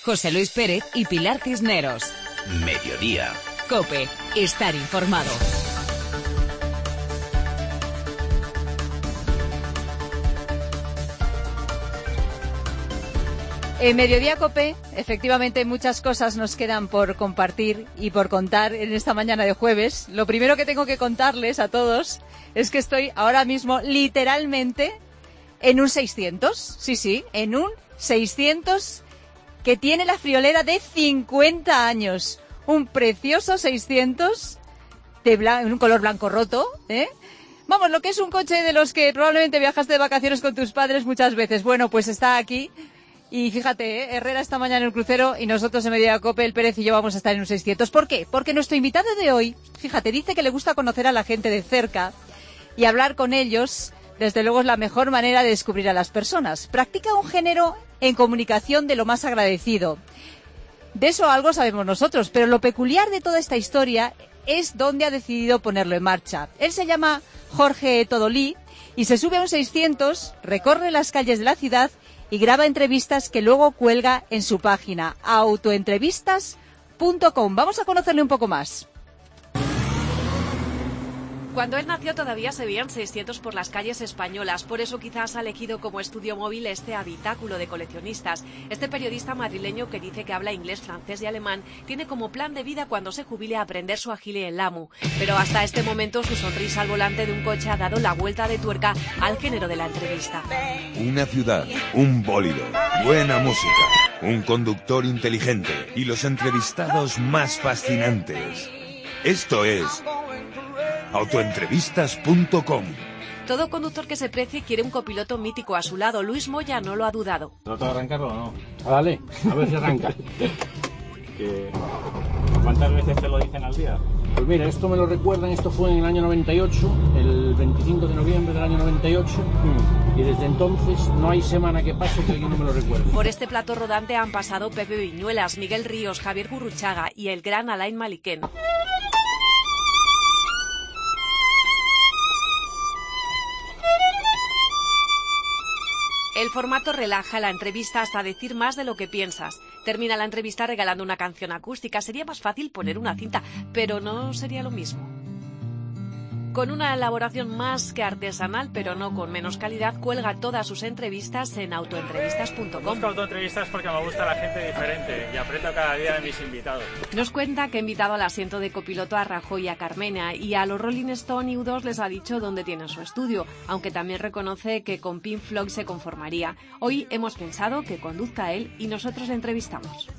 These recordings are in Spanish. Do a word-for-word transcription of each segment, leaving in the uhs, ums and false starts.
José Luis Pérez y Pilar Cisneros. Mediodía. COPE. Estar informado. En Mediodía COPE, efectivamente, muchas cosas nos quedan por compartir y por contar en esta mañana de jueves. Lo primero que tengo que contarles a todos es que estoy ahora mismo literalmente en un seiscientos. Sí, sí, en un seiscientos que tiene la friolera de cincuenta años. Un precioso seiscientos de blan- un color blanco roto, ¿eh? Vamos, lo que es un coche de los que probablemente viajaste de vacaciones con tus padres muchas veces. Bueno, pues está aquí. Y fíjate, ¿eh? Herrera esta mañana en el crucero y nosotros en Mediodía COPE, el Pérez y yo vamos a estar en un seiscientos. ¿Por qué? Porque nuestro invitado de hoy, fíjate, dice que le gusta conocer a la gente de cerca y hablar con ellos, desde luego es la mejor manera de descubrir a las personas. Practica un género en comunicación de lo más agradecido. De eso algo sabemos nosotros, pero lo peculiar de toda esta historia es dónde ha decidido ponerlo en marcha. Él se llama Jorge Todolí y se sube a un seiscientos, recorre las calles de la ciudad y graba entrevistas que luego cuelga en su página, autoentrevistas punto com. Vamos a conocerle un poco más. Cuando él nació todavía se veían seiscientos por las calles españolas, por eso quizás ha elegido como estudio móvil este habitáculo de coleccionistas. Este periodista madrileño que dice que habla inglés, francés y alemán tiene como plan de vida cuando se jubile aprender suajili en Lamu. Pero hasta este momento su sonrisa al volante de un coche ha dado la vuelta de tuerca al género de la entrevista. Una ciudad, un bólido, buena música, un conductor inteligente y los entrevistados más fascinantes. Esto es autoentrevistas punto com. Todo conductor que se precie quiere un copiloto mítico a su lado. Luis Moya no lo ha dudado. ¿Trato de arrancarlo o no? Ah, dale, a ver si arranca. que... ¿Cuántas veces te lo dicen al día? Pues mira, esto me lo recuerdan, esto fue en el año noventa y ocho, el veinticinco de noviembre del año noventa y ocho, y desde entonces no hay semana que pase que alguien no me lo recuerde. Por este plato rodante han pasado Pepe Viñuelas, Miguel Ríos, Javier Gurruchaga y el gran Alain Maliquén. El formato relaja la entrevista hasta decir más de lo que piensas. Termina la entrevista regalando una canción acústica. Sería más fácil poner una cinta, pero no sería lo mismo. Con una elaboración más que artesanal, pero no con menos calidad, cuelga todas sus entrevistas en autoentrevistas punto com. Busco autoentrevistas porque me gusta la gente diferente y aprendo cada día de mis invitados. Nos cuenta que ha invitado al asiento de copiloto a Rajoy y a Carmena, y a los Rolling Stone y U dos les ha dicho dónde tienen su estudio, aunque también reconoce que con Pink Floyd se conformaría. Hoy hemos pensado que conduzca él y nosotros le entrevistamos.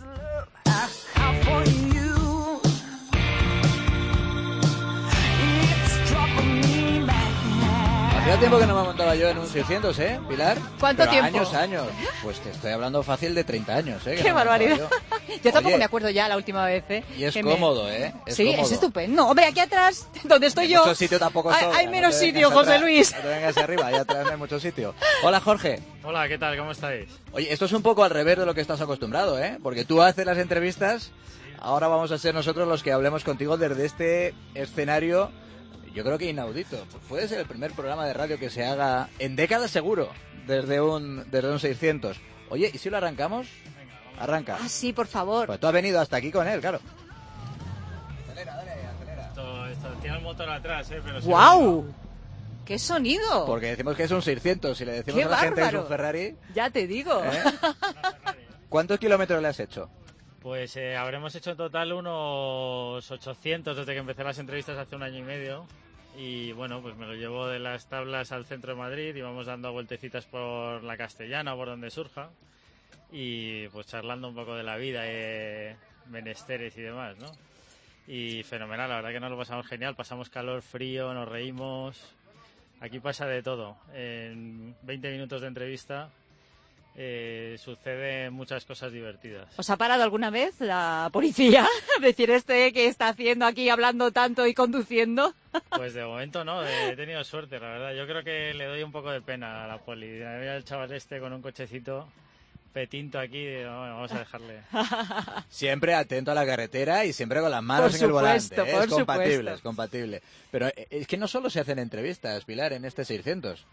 Hacía tiempo que no me montaba yo en un seiscientos, ¿eh, Pilar? ¿Cuánto Pero tiempo? Años, años. Pues te estoy hablando fácil de treinta años, ¿eh? que ¡Qué no me barbaridad! montaba Yo, yo. tampoco Oye, me acuerdo ya la última vez, ¿eh? Y es que cómodo, me... ¿eh? Es sí, cómodo. es estupendo. Hombre, aquí atrás, donde estoy Hay yo, mucho sitio tampoco hay, sobra, hay no menos te sitio, vengas José atrás, Luis. No te vengas arriba, allá atrás no hay mucho sitio. Hola, Jorge. Hola, ¿qué tal? ¿Cómo estáis? Oye, esto es un poco al revés de lo que estás acostumbrado, ¿eh? Porque tú haces las entrevistas, ahora vamos a ser nosotros los que hablemos contigo desde este escenario, yo creo que inaudito. Puede ser el primer programa de radio que se haga en décadas seguro, desde un, desde un seiscientos. Oye, ¿y si lo arrancamos? Arranca. Ah, sí, por favor. Pues tú has venido hasta aquí con él, claro. Acelera, dale, acelera. Esto, esto tiene el motor atrás, ¿eh? Pero ¡Guau! ¡Qué sonido! Porque decimos que es un seiscientos, si le decimos ¡Qué a la gente que es bárbaro! un Ferrari... Ya te digo. ¿eh? ¿Cuántos kilómetros le has hecho? Pues eh, habremos hecho en total unos ochocientos desde que empecé las entrevistas hace un año y medio. Y bueno, pues me lo llevo de las tablas al centro de Madrid y vamos dando vueltecitas por la Castellana, por donde surja. Y pues charlando un poco de la vida, eh, menesteres y demás, ¿no? Y fenomenal, la verdad que nos lo pasamos genial. Pasamos calor, frío, nos reímos. Aquí pasa de todo. En veinte minutos de entrevista eh, suceden muchas cosas divertidas. ¿Os ha parado alguna vez la policía? Decir, este que está haciendo aquí, hablando tanto y conduciendo. Pues de momento no, he tenido suerte, la verdad. Yo creo que le doy un poco de pena a la poli. Mira el chaval este con un cochecito petinto aquí, digo, bueno, vamos a dejarle. Siempre atento a la carretera y siempre con las manos Por en el volante. supuesto, ¿eh? por Es compatible, supuesto. es compatible. Pero es que no solo se hacen entrevistas, Pilar, en este seiscientos.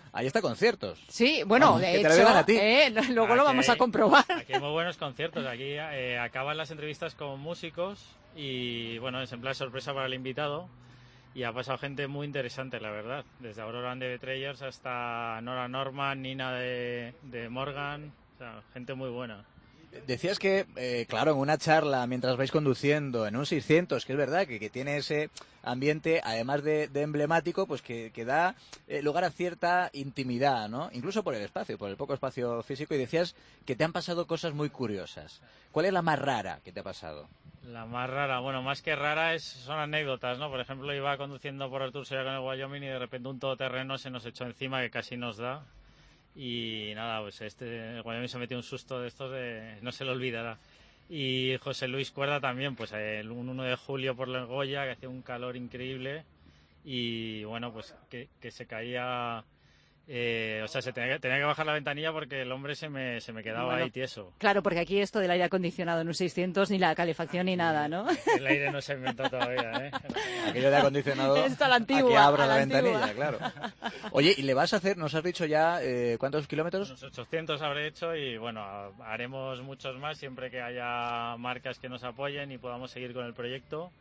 Ahí está conciertos. Sí, bueno, Vamos, de que te hecho, lo digan a ti. eh, luego Aquí lo vamos a hay- comprobar. Aquí hay muy buenos conciertos. Aquí eh, acaban las entrevistas con músicos y, bueno, es en plan sorpresa para el invitado. Y ha pasado gente muy interesante, la verdad. Desde Aurora and the Betrayers hasta Nora Norman, Nina de, de Morgan. O sea, gente muy buena. Decías que, eh, claro, en una charla mientras vais conduciendo en un seiscientos, que es verdad que, que tiene ese ambiente, además de, de emblemático, pues que, que da eh, lugar a cierta intimidad, ¿no? Incluso por el espacio, por el poco espacio físico, y decías que te han pasado cosas muy curiosas. ¿Cuál es la más rara que te ha pasado? La más rara, bueno, más que rara es, son anécdotas, ¿no? Por ejemplo, iba conduciendo por Artur Soria con el Wyoming y de repente un todoterreno se nos echó encima que casi nos da. Y nada, pues este el Wyoming se metió un susto de estos de no se le olvidará. Y José Luis Cuerda también, pues el un uno de julio por la Goya, que hacía un calor increíble y bueno, pues que, que se caía, eh, o sea, se tenía que, tenía que bajar la ventanilla porque el hombre se me, se me quedaba Bueno, ahí tieso. Claro, porque aquí esto del aire acondicionado en un seiscientos, ni la calefacción ni nada, ¿no? El aire no se inventó todavía, ¿eh? Aquello de acondicionado. Esto a la antigua, Aquí abro a la, la ventanilla, antigua. claro. Oye, ¿y le vas a hacer, nos has dicho ya, eh, cuántos kilómetros? Unos ochocientos habré hecho y bueno, haremos muchos más siempre que haya marcas que nos apoyen y podamos seguir con el proyecto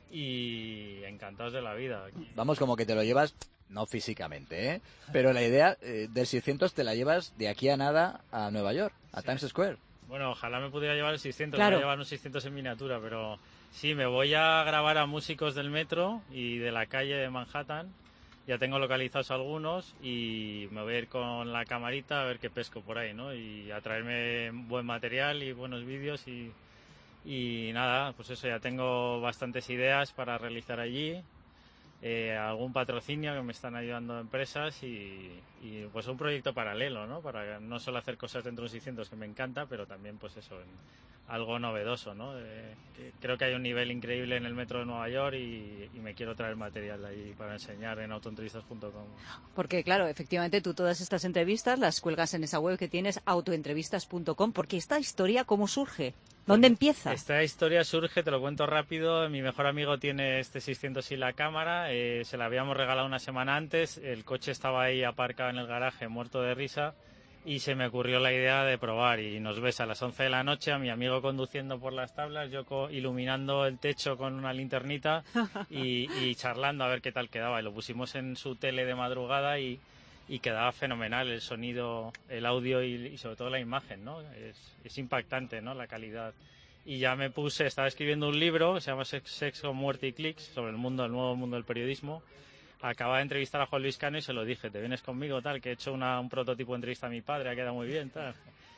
y encantados de la vida. Vamos, como que te lo llevas, no físicamente, ¿eh? Pero la idea eh, del seiscientos te la llevas de aquí a nada a Nueva York, a Times Square. Bueno, ojalá me pudiera llevar el seiscientos, Claro. me voy a llevar un seiscientos en miniatura, pero sí, me voy a grabar a músicos del metro y de la calle de Manhattan. Ya tengo localizados algunos y me voy a ir con la camarita a ver qué pesco por ahí, ¿no? Y a traerme buen material y buenos vídeos y, y nada, pues eso, ya tengo bastantes ideas para realizar allí. Eh, algún patrocinio que me están ayudando empresas y, y pues un proyecto paralelo, ¿no? Para no solo hacer cosas dentro de un seiscientos que me encanta, pero también pues eso, en algo novedoso, ¿no? Eh, que creo que hay un nivel increíble en el metro de Nueva York y, y me quiero traer material ahí para enseñar en autoentrevistas punto com. Porque, claro, efectivamente tú todas estas entrevistas las cuelgas en esa web que tienes, autoentrevistas punto com, porque esta historia, ¿cómo surge? ¿Dónde empieza? Esta historia surge, te lo cuento rápido. Mi mejor amigo tiene este seiscientos y la cámara. Eh, se la habíamos regalado una semana antes. El coche estaba ahí aparcado en el garaje, muerto de risa. Y se me ocurrió la idea de probar. Y nos ves a las once de la noche, a mi amigo conduciendo por las tablas, yo co- iluminando el techo con una linternita y, y charlando a ver qué tal quedaba. Y lo pusimos en su tele de madrugada y, y quedaba fenomenal el sonido, el audio y, y sobre todo la imagen, ¿no? Es, es impactante, ¿no? La calidad. Y ya me puse, estaba escribiendo un libro que se llama Sex- Sexo, Muerte y Clics sobre el mundo, el nuevo mundo del periodismo. Acaba de entrevistar a Juan Luis Cano y se lo dije, te vienes conmigo, tal, que he hecho una, un prototipo de entrevista a mi padre, ha quedado muy bien, tal.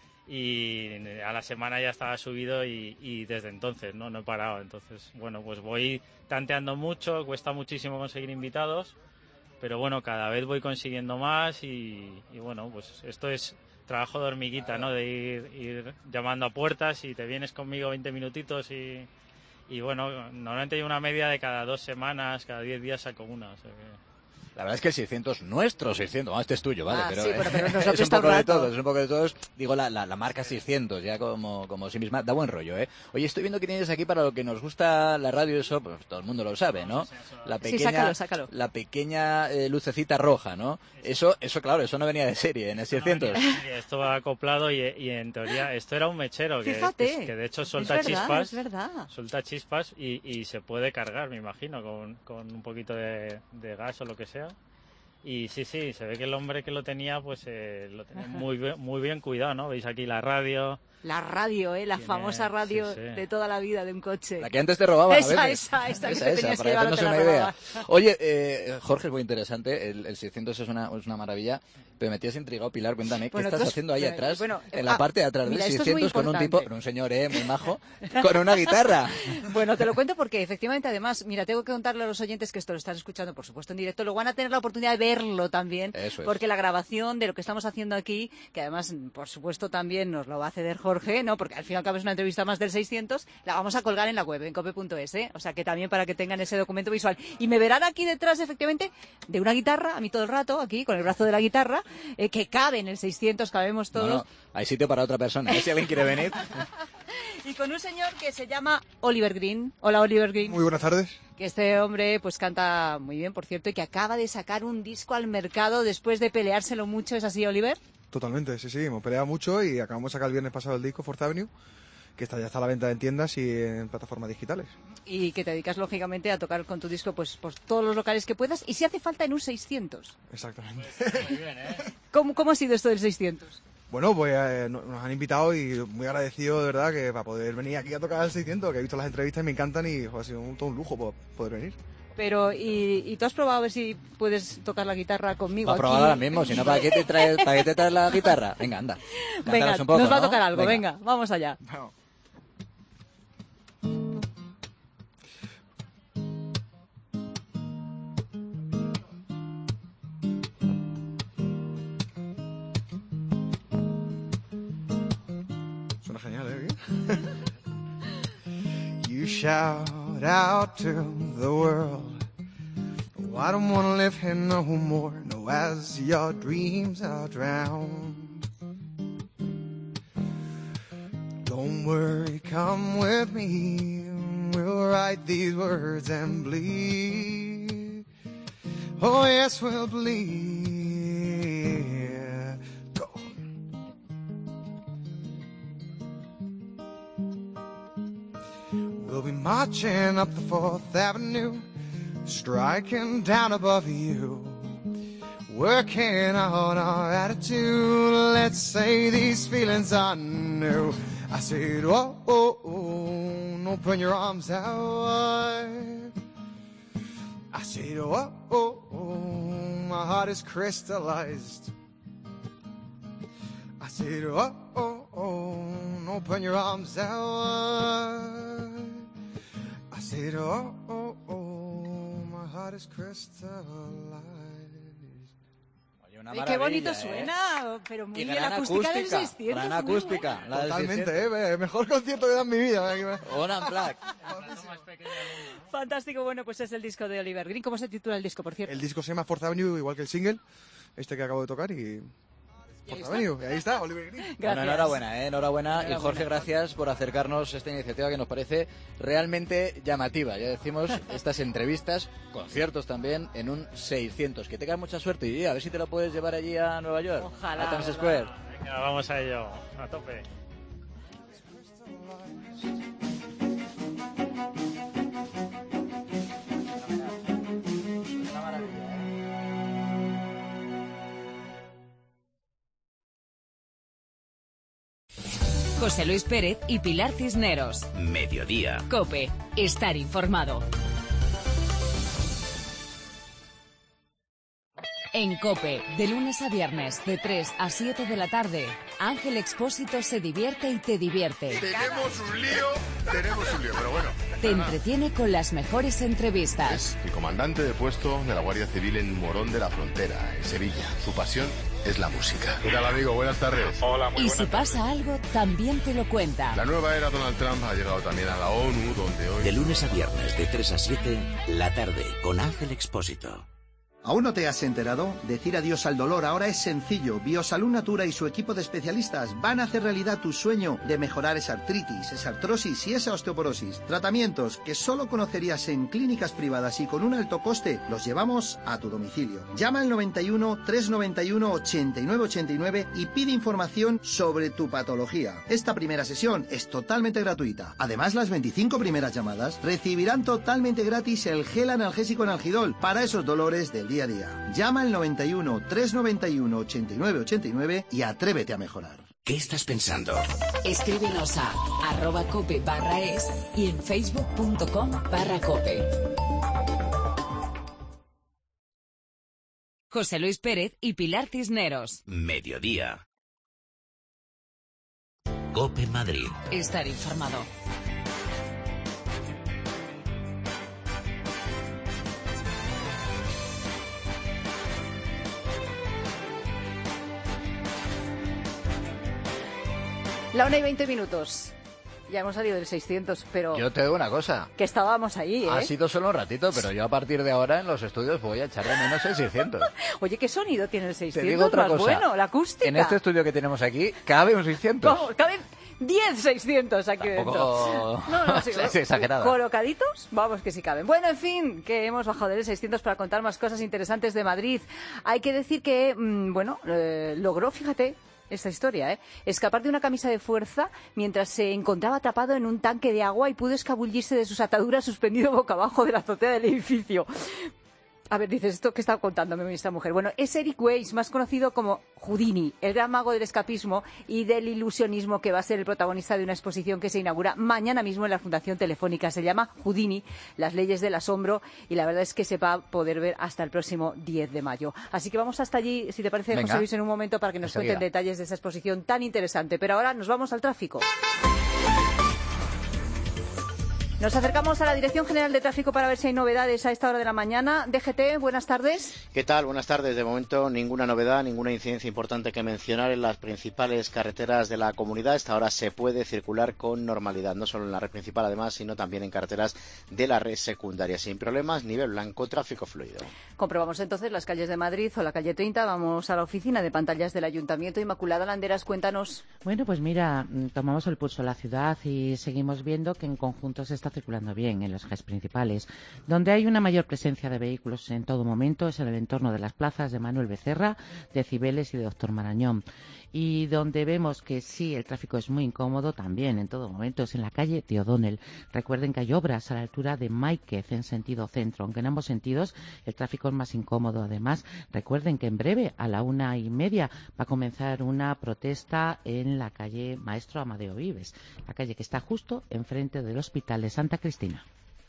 Y a la semana ya estaba subido y, y desde entonces, ¿no? No he parado. Entonces, bueno, pues voy tanteando mucho, cuesta muchísimo conseguir invitados, pero bueno, cada vez voy consiguiendo más y, y bueno, pues esto es trabajo de hormiguita, ¿no? De ir, ir llamando a puertas y te vienes conmigo veinte minutitos y, y bueno, normalmente hay una media de cada dos semanas, cada diez días saco una, o sea que... La verdad es que el seiscientos, nuestro seiscientos, bueno, este es tuyo, ¿vale? Ah, pero, sí, eh, pero- pero nos lo es un presta un poco de rato. todos, es un poco de todos. Digo, la, la, la marca seiscientos, ya como, como sí misma, da buen rollo, ¿eh? Oye, estoy viendo que tienes aquí para lo que nos gusta la radio, eso, pues todo el mundo lo sabe, ¿no? La Sí, pequeña, sácalo, sácalo. La pequeña eh, lucecita roja, ¿no? Eso, eso, claro, eso no venía de serie en el seiscientos. Esto va acoplado y, y en teoría esto era un mechero que, Fíjate, que, que de hecho es suelta verdad, chispas, es verdad. suelta chispas y, y se puede cargar, me imagino, con, con un poquito de, de gas o lo que sea. Y sí, sí, se ve que el hombre que lo tenía, pues eh, lo tenía muy bien, muy bien cuidado, ¿no? Veis aquí la radio. La radio, ¿eh? La Tiene- famosa radio sí, sí. de toda la vida de un coche. La que antes te robaban Esa, a veces. esa, esa que te tenías que para llevar o hacernos te la una idea. robaban. Oye, eh, Jorge, es muy interesante. El, el seiscientos es una, es una maravilla. Pero me tienes intrigado, Pilar. Cuéntame, ¿qué Bueno, estás tú has- haciendo ahí bueno, atrás? bueno, en la ah, parte de atrás mira, del esto es muy seiscientos con un tipo, importante. pero un señor, ¿eh? Muy majo, con una guitarra. Bueno, te lo cuento porque efectivamente, además, mira, tengo que contarle a los oyentes que esto lo están escuchando, por supuesto, en directo. Luego van a tener la oportunidad de verlo también, Eso es. porque la grabación de lo que estamos haciendo aquí, que además, por supuesto, también nos lo va a ceder Jorge, ¿no? Porque al fin y al cabo es una entrevista más del seiscientos, la vamos a colgar en la web, en cope punto es, ¿eh? O sea, que también para que tengan ese documento visual. Y me verán aquí detrás, efectivamente, de una guitarra, a mí todo el rato, aquí, con el brazo de la guitarra, eh, que cabe en el seiscientos, cabemos No, todos. no, hay sitio para otra persona. ¿eh? Si alguien quiere venir. Y con un señor que se llama Oliver Green. Hola, Oliver Green. Muy buenas tardes. Que este hombre pues canta muy bien, por cierto, y que acaba de sacar un disco al mercado después de peleárselo mucho. ¿Es así, Oliver? Totalmente, sí, sí. Hemos peleado mucho y acabamos de sacar el viernes pasado el disco Fourth Avenue, que está, ya está a la venta en tiendas y en plataformas digitales. Y que te dedicas, lógicamente, a tocar con tu disco pues por todos los locales que puedas y si hace falta en un seiscientos. Exactamente. Muy bien, ¿eh? ¿Cómo, cómo ha sido esto del seiscientos? Bueno, pues eh, nos han invitado y muy agradecido, de verdad, que para poder venir aquí a tocar el seiscientos, que he visto las entrevistas y me encantan y joder, ha sido un, todo un lujo poder, poder venir. Pero, ¿y, ¿y tú has probado a ver si puedes tocar la guitarra conmigo? Va a probar aquí? ahora mismo, si no, ¿para qué te traes, ¿para qué te traes la guitarra? Venga, anda. Venga, un poco, nos va a ¿no? tocar algo, venga, venga vamos allá. Bueno. Suena genial, ¿eh? You shout out to the world, oh, I don't want to live here no more, no, as your dreams are drowned. Don't worry, come with me, we'll write these words and bleed. Oh yes, we'll bleed. Go. We'll be marching up the Fourth Avenue, striking down above you, working on our attitude. Let's say these feelings are new. I said, oh, oh, oh, open your arms out. I said, oh, oh, oh, my heart is crystallized. I said, oh, oh, oh, open your arms out. I said, oh, oh, oh, my heart is crystallized. Una Ay, qué bonito ¿eh? suena, pero muy Y bien, gran la acústica, del acústica, seiscientos. gran muy acústica. buena. La del Totalmente, seiscientos. eh, mejor concierto que he dado en mi vida. On Unplugged. Fantástico, bueno, pues es el disco de Oliver Green. ¿Cómo se titula el disco, por cierto? El disco se llama Fourth Avenue, igual que el single, este que acabo de tocar, y... Fourth Avenue, y ahí está, Oliver Green. Gracias. Bueno, enhorabuena, ¿eh? enhorabuena. Enhorabuena. Y Jorge, gracias por acercarnos a esta iniciativa que nos parece realmente llamativa. Ya decimos, estas entrevistas, conciertos también, en un seiscientos. Que tengas mucha suerte y a ver si te lo puedes llevar allí a Nueva York. Ojalá, a Times ojalá. Square. Venga, vamos a ello, a tope. José Luis Pérez y Pilar Cisneros. Mediodía. COPE. Estar informado. En COPE, de lunes a viernes, de tres a siete de la tarde, Ángel Expósito se divierte y te divierte. Tenemos un lío, tenemos un lío, pero bueno. Te entretiene con las mejores entrevistas. Es el comandante de puesto de la Guardia Civil en Morón de la Frontera, en Sevilla. Su pasión es la música. ¿Qué tal, amigo? Buenas tardes. Hola, Y si pasa algo, también te lo cuenta. La nueva era Donald Trump ha llegado también a la ONU, donde hoy... De lunes a viernes, de tres a siete, la tarde, con Ángel Expósito. ¿Aún no te has enterado? Decir adiós al dolor ahora es sencillo. Biosalud Natura y su equipo de especialistas van a hacer realidad tu sueño de mejorar esa artritis, esa artrosis y esa osteoporosis. Tratamientos que solo conocerías en clínicas privadas y con un alto coste, los llevamos a tu domicilio. Llama al noventa y uno, trescientos noventa y uno, ochenta y nueve ochenta y nueve y pide información sobre tu patología. Esta primera sesión es totalmente gratuita. Además, las veinticinco primeras llamadas recibirán totalmente gratis el gel analgésico Analgidol para esos dolores del día a día. Llama al noventa y uno, trescientos noventa y uno, ochenta y nueve ochenta y nueve y atrévete a mejorar. ¿Qué estás pensando? Escríbenos a arroba cope barra es y en facebook punto com barra cope. José Luis Pérez y Pilar Cisneros. Mediodía. COPE Madrid. Estar informado. La una y veinte minutos. Ya hemos salido del seiscientos, pero... Yo te digo una cosa. Que estábamos ahí, ¿eh? Ha sido solo un ratito, pero yo a partir de ahora en los estudios voy a echar de menos el seiscientos. Oye, ¿qué sonido tiene el Te seiscientos? digo otra más cosa. bueno, la acústica. En este estudio que tenemos aquí, cabe un seiscientos. ¿Cómo? Caben diez seiscientos aquí Tampoco... dentro. No, no, sí, es exagerada. Colocaditos, vamos que sí caben. Bueno, en fin, que hemos bajado del seiscientos para contar más cosas interesantes de Madrid. Hay que decir que, mmm, bueno, eh, logró, fíjate, esta historia, ¿eh? escapar de una camisa de fuerza mientras se encontraba atrapado en un tanque de agua y pudo escabullirse de sus ataduras suspendido boca abajo de la azotea del edificio. A ver, dices, ¿esto qué está contándome esta mujer? Bueno, es Eric Weiss, más conocido como Houdini, el gran mago del escapismo y del ilusionismo, que va a ser el protagonista de una exposición que se inaugura mañana mismo en la Fundación Telefónica. Se llama Houdini, las leyes del asombro, y la verdad es que se va a poder ver hasta el próximo diez de mayo. Así que vamos hasta allí, si te parece, Venga. José Luis, en un momento para que nos Enseguida. cuenten detalles de esa exposición tan interesante. Pero ahora nos vamos al tráfico. Nos acercamos a la Dirección General de Tráfico para ver si hay novedades a esta hora de la mañana. D G T, buenas tardes. ¿Qué tal? Buenas tardes. De momento, ninguna novedad, ninguna incidencia importante que mencionar en las principales carreteras de la comunidad. A esta hora se puede circular con normalidad, no solo en la red principal, además, sino también en carreteras de la red secundaria. Sin problemas, nivel blanco, tráfico fluido. Comprobamos entonces las calles de Madrid o la calle treinta. Vamos a la oficina de pantallas del Ayuntamiento. Inmaculada Landeras, cuéntanos. Bueno, pues mira, tomamos el pulso de la ciudad y seguimos viendo que en conjunto se está circulando bien en los ejes principales. Donde hay una mayor presencia de vehículos en todo momento es en el entorno de las plazas de Manuel Becerra, de Cibeles y de Doctor Marañón. Y donde vemos que sí, el tráfico es muy incómodo también en todo momento es en la calle de O'Donnell. Recuerden que hay obras a la altura de Máiquez en sentido centro, aunque en ambos sentidos el tráfico es más incómodo. Además, recuerden que en breve, a la una y media, va a comenzar una protesta en la calle Maestro Amadeo Vives, la calle que está justo enfrente del Hospital de Santa Cristina.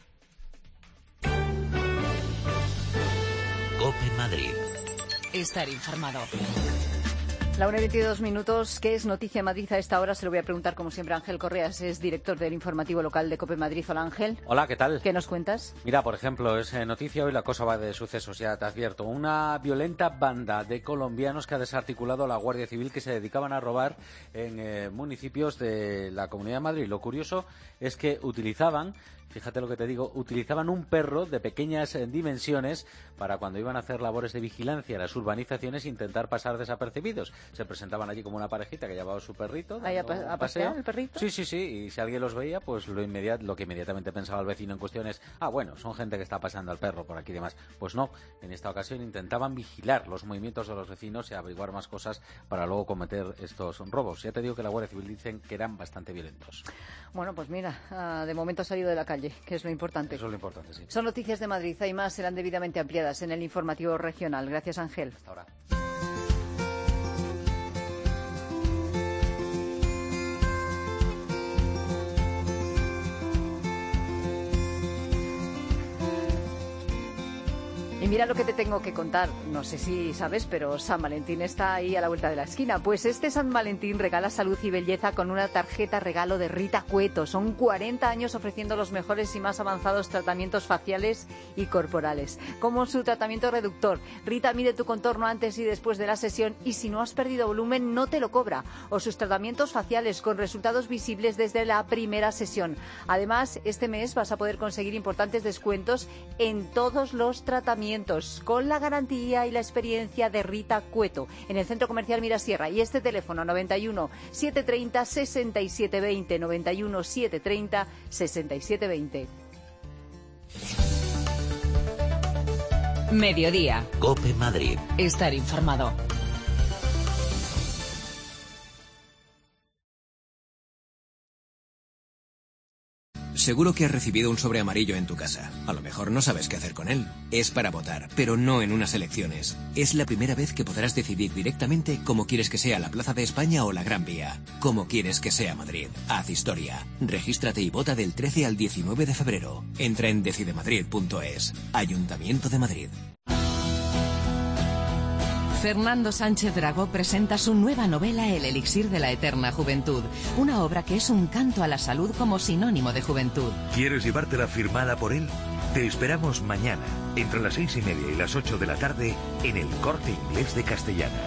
COPE Madrid. Estar informado. La una y veintidós minutos, ¿qué es noticia en Madrid a esta hora? Se lo voy a preguntar, como siempre, a Ángel Correas, es director del informativo local de COPE Madrid. Hola, Ángel. Hola, ¿qué tal? ¿Qué nos cuentas? Mira, por ejemplo, es eh, noticia hoy, la cosa va de sucesos, ya te advierto. Una violenta banda de colombianos que ha desarticulado a la Guardia Civil, que se dedicaban a robar en eh, municipios de la Comunidad de Madrid. Lo curioso es que utilizaban... Fíjate lo que te digo, utilizaban un perro de pequeñas dimensiones para cuando iban a hacer labores de vigilancia en las urbanizaciones intentar pasar desapercibidos. Se presentaban allí como una parejita que llevaba su perrito. ¿Ahí a, pa a pasear el perrito? Sí, sí, sí, y si alguien los veía, pues lo, inmediat lo que inmediatamente pensaba el vecino en cuestión es, ah, bueno, son gente que está paseando al perro por aquí y demás. Pues no, en esta ocasión intentaban vigilar los movimientos de los vecinos y averiguar más cosas para luego cometer estos robos. Ya te digo que la Guardia Civil dicen que eran bastante violentos. Bueno, pues mira, uh, de momento ha salido de la calle, que es lo importante. Eso es lo importante, sí. Son noticias de Madrid, hay más, serán debidamente ampliadas en el informativo regional. Gracias, Ángel. Hasta ahora. Y mira lo que te tengo que contar, no sé si sabes, pero San Valentín está ahí a la vuelta de la esquina. Pues este San Valentín regala salud y belleza con una tarjeta regalo de Rita Cueto. Son cuarenta años ofreciendo los mejores y más avanzados tratamientos faciales y corporales. Como su tratamiento reductor, Rita mide tu contorno antes y después de la sesión y si no has perdido volumen no te lo cobra. O sus tratamientos faciales con resultados visibles desde la primera sesión. Además, este mes vas a poder conseguir importantes descuentos en todos los tratamientos, con la garantía y la experiencia de Rita Cueto en el Centro Comercial Mirasierra. Y este teléfono noventa y uno, setecientos treinta, sesenta y siete veinte, noventa y uno, setecientos treinta, sesenta y siete veinte. Mediodía. COPE Madrid. Estar informado. Seguro que has recibido un sobre amarillo en tu casa. A lo mejor no sabes qué hacer con él. Es para votar, pero no en unas elecciones. Es la primera vez que podrás decidir directamente cómo quieres que sea la Plaza de España o la Gran Vía. Cómo quieres que sea Madrid. Haz historia. Regístrate y vota del trece al diecinueve de febrero. Entra en decidemadrid punto es. Ayuntamiento de Madrid. Fernando Sánchez Dragó presenta su nueva novela El elixir de la eterna juventud, una obra que es un canto a la salud como sinónimo de juventud. ¿Quieres llevártela firmada por él? Te esperamos mañana, entre las seis y media y las ocho de la tarde, en el Corte Inglés de Castellana.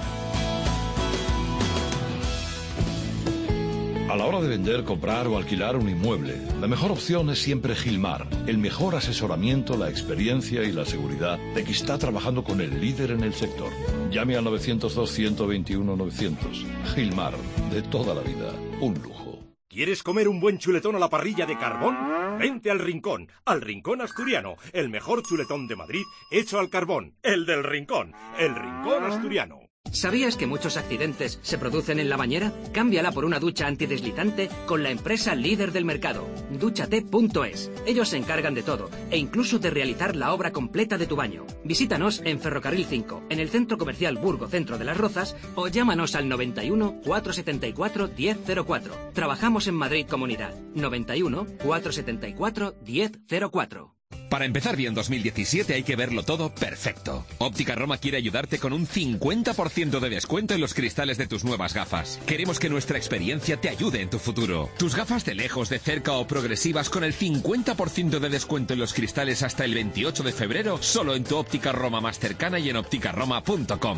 A la hora de vender, comprar o alquilar un inmueble, la mejor opción es siempre Gilmar. El mejor asesoramiento, la experiencia y la seguridad de que está trabajando con el líder en el sector. Llame al novecientos dos, ciento veintiuno, novecientos. Gilmar, de toda la vida, un lujo. ¿Quieres comer un buen chuletón a la parrilla de carbón? Vente al Rincón, al Rincón Asturiano, el mejor chuletón de Madrid hecho al carbón, el del Rincón, el Rincón Asturiano. ¿Sabías que muchos accidentes se producen en la bañera? Cámbiala por una ducha antideslizante con la empresa líder del mercado, dúchate punto es. Ellos se encargan de todo e incluso de realizar la obra completa de tu baño. Visítanos en Ferrocarril cinco, en el Centro Comercial Burgo Centro de las Rozas, o llámanos al noventa y uno, cuatrocientos setenta y cuatro, diez cero cuatro. Trabajamos en Madrid Comunidad. noventa y uno, cuatrocientos setenta y cuatro, diez cero cuatro. Para empezar bien dos mil diecisiete hay que verlo todo perfecto. Óptica Roma quiere ayudarte con un cincuenta por ciento de descuento en los cristales de tus nuevas gafas. Queremos que nuestra experiencia te ayude en tu futuro. Tus gafas de lejos, de cerca o progresivas con el cincuenta por ciento de descuento en los cristales hasta el veintiocho de febrero, solo en tu Óptica Roma más cercana y en óptica roma punto com.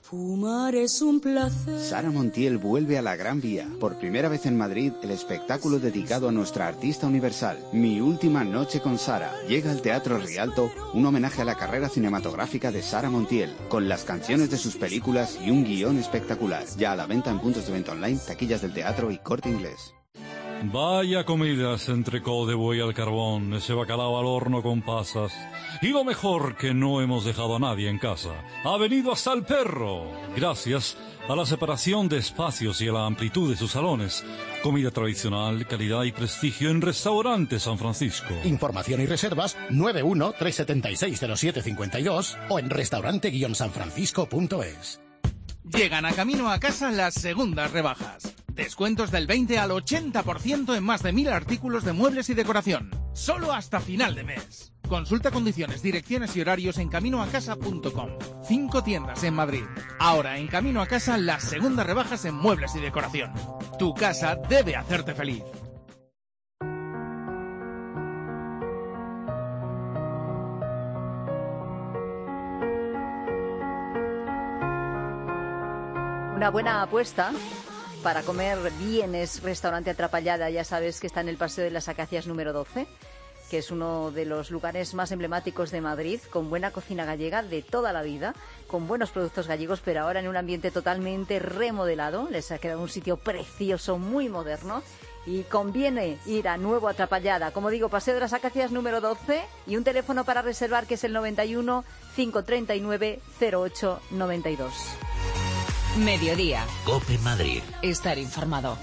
Fumar es un placer. Sara Montiel vuelve a la Gran Vía. Por primera vez en Madrid, el espectáculo dedicado a nuestra artista universal. Mi última noche con Sara. Llega al Teatro Rialto, un homenaje a la carrera cinematográfica de Sara Montiel, con las canciones de sus películas y un guión espectacular. Ya a la venta en puntos de venta online, taquillas del teatro y Corte Inglés. Vaya comidas, entrecot de buey al carbón, ese bacalao al horno con pasas. Y lo mejor, que no hemos dejado a nadie en casa. Ha venido hasta el perro, gracias a la separación de espacios y a la amplitud de sus salones. Comida tradicional, calidad y prestigio en Restaurante San Francisco. Información y reservas nueve uno, tres siete seis, cero siete cinco dos o en restaurante guion san francisco punto es. Llegan a Camino a Casa las segundas rebajas. Descuentos del veinte al ochenta por ciento en más de mil artículos de muebles y decoración. Solo hasta final de mes. Consulta condiciones, direcciones y horarios en camino a casa punto com. Cinco tiendas en Madrid. Ahora en Camino a Casa las segundas rebajas en muebles y decoración. Tu casa debe hacerte feliz. Una buena apuesta para comer bien es Restaurante Atrapallada. Ya sabes que está en el Paseo de las Acacias número doce, que es uno de los lugares más emblemáticos de Madrid, con buena cocina gallega de toda la vida, con buenos productos gallegos, pero ahora en un ambiente totalmente remodelado. Les ha quedado un sitio precioso, muy moderno, y conviene ir a Nuevo Atrapallada. Como digo, Paseo de las Acacias número doce, y un teléfono para reservar que es el noventa y uno, cinco treinta y nueve, cero ocho noventa y dos. Mediodía. COPE Madrid. Estar informado.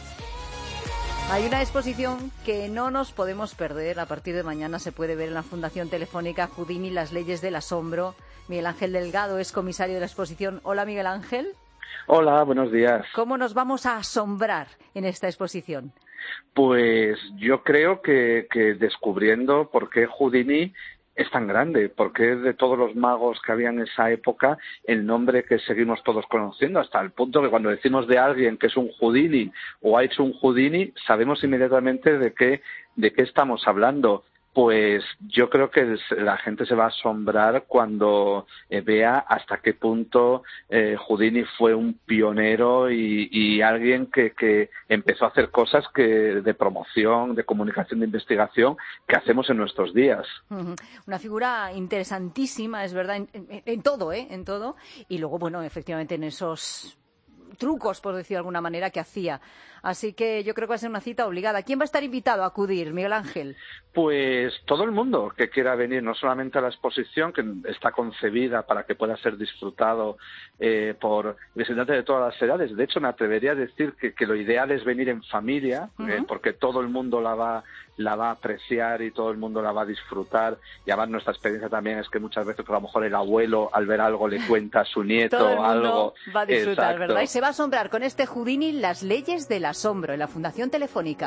Hay una exposición que no nos podemos perder. A partir de mañana se puede ver en la Fundación Telefónica Houdini, las leyes del asombro. Miguel Ángel Delgado es comisario de la exposición. Hola, Miguel Ángel. Hola, buenos días. ¿Cómo nos vamos a asombrar en esta exposición? Pues yo creo que, que descubriendo por qué Houdini es tan grande, porque es de todos los magos que había en esa época el nombre que seguimos todos conociendo, hasta el punto que cuando decimos de alguien que es un Houdini o ha hecho un Houdini, sabemos inmediatamente de qué, de qué estamos hablando. Pues yo creo que la gente se va a asombrar cuando eh, vea hasta qué punto eh, Houdini fue un pionero y, y alguien que, que empezó a hacer cosas que de promoción, de comunicación, de investigación que hacemos en nuestros días. Uh-huh. Una figura interesantísima, es verdad, en, en, en todo, ¿eh? En todo. Y luego, bueno, efectivamente en esos trucos, por decir de alguna manera, que hacía. Así que yo creo que va a ser una cita obligada. ¿Quién va a estar invitado a acudir, Miguel Ángel? Pues todo el mundo que quiera venir, no solamente a la exposición, que está concebida para que pueda ser disfrutado eh, por visitantes de todas las edades. De hecho, me atrevería a decir que, que lo ideal es venir en familia, uh-huh. eh, porque todo el mundo la va, la va a apreciar y todo el mundo la va a disfrutar. Y además nuestra experiencia también es que muchas veces, pues, a lo mejor el abuelo, al ver algo, le cuenta a su nieto todo el mundo algo. Va a disfrutar, Exacto. ¿verdad? Y se va a asombrar con este Houdini, las leyes del asombro, en la Fundación Telefónica.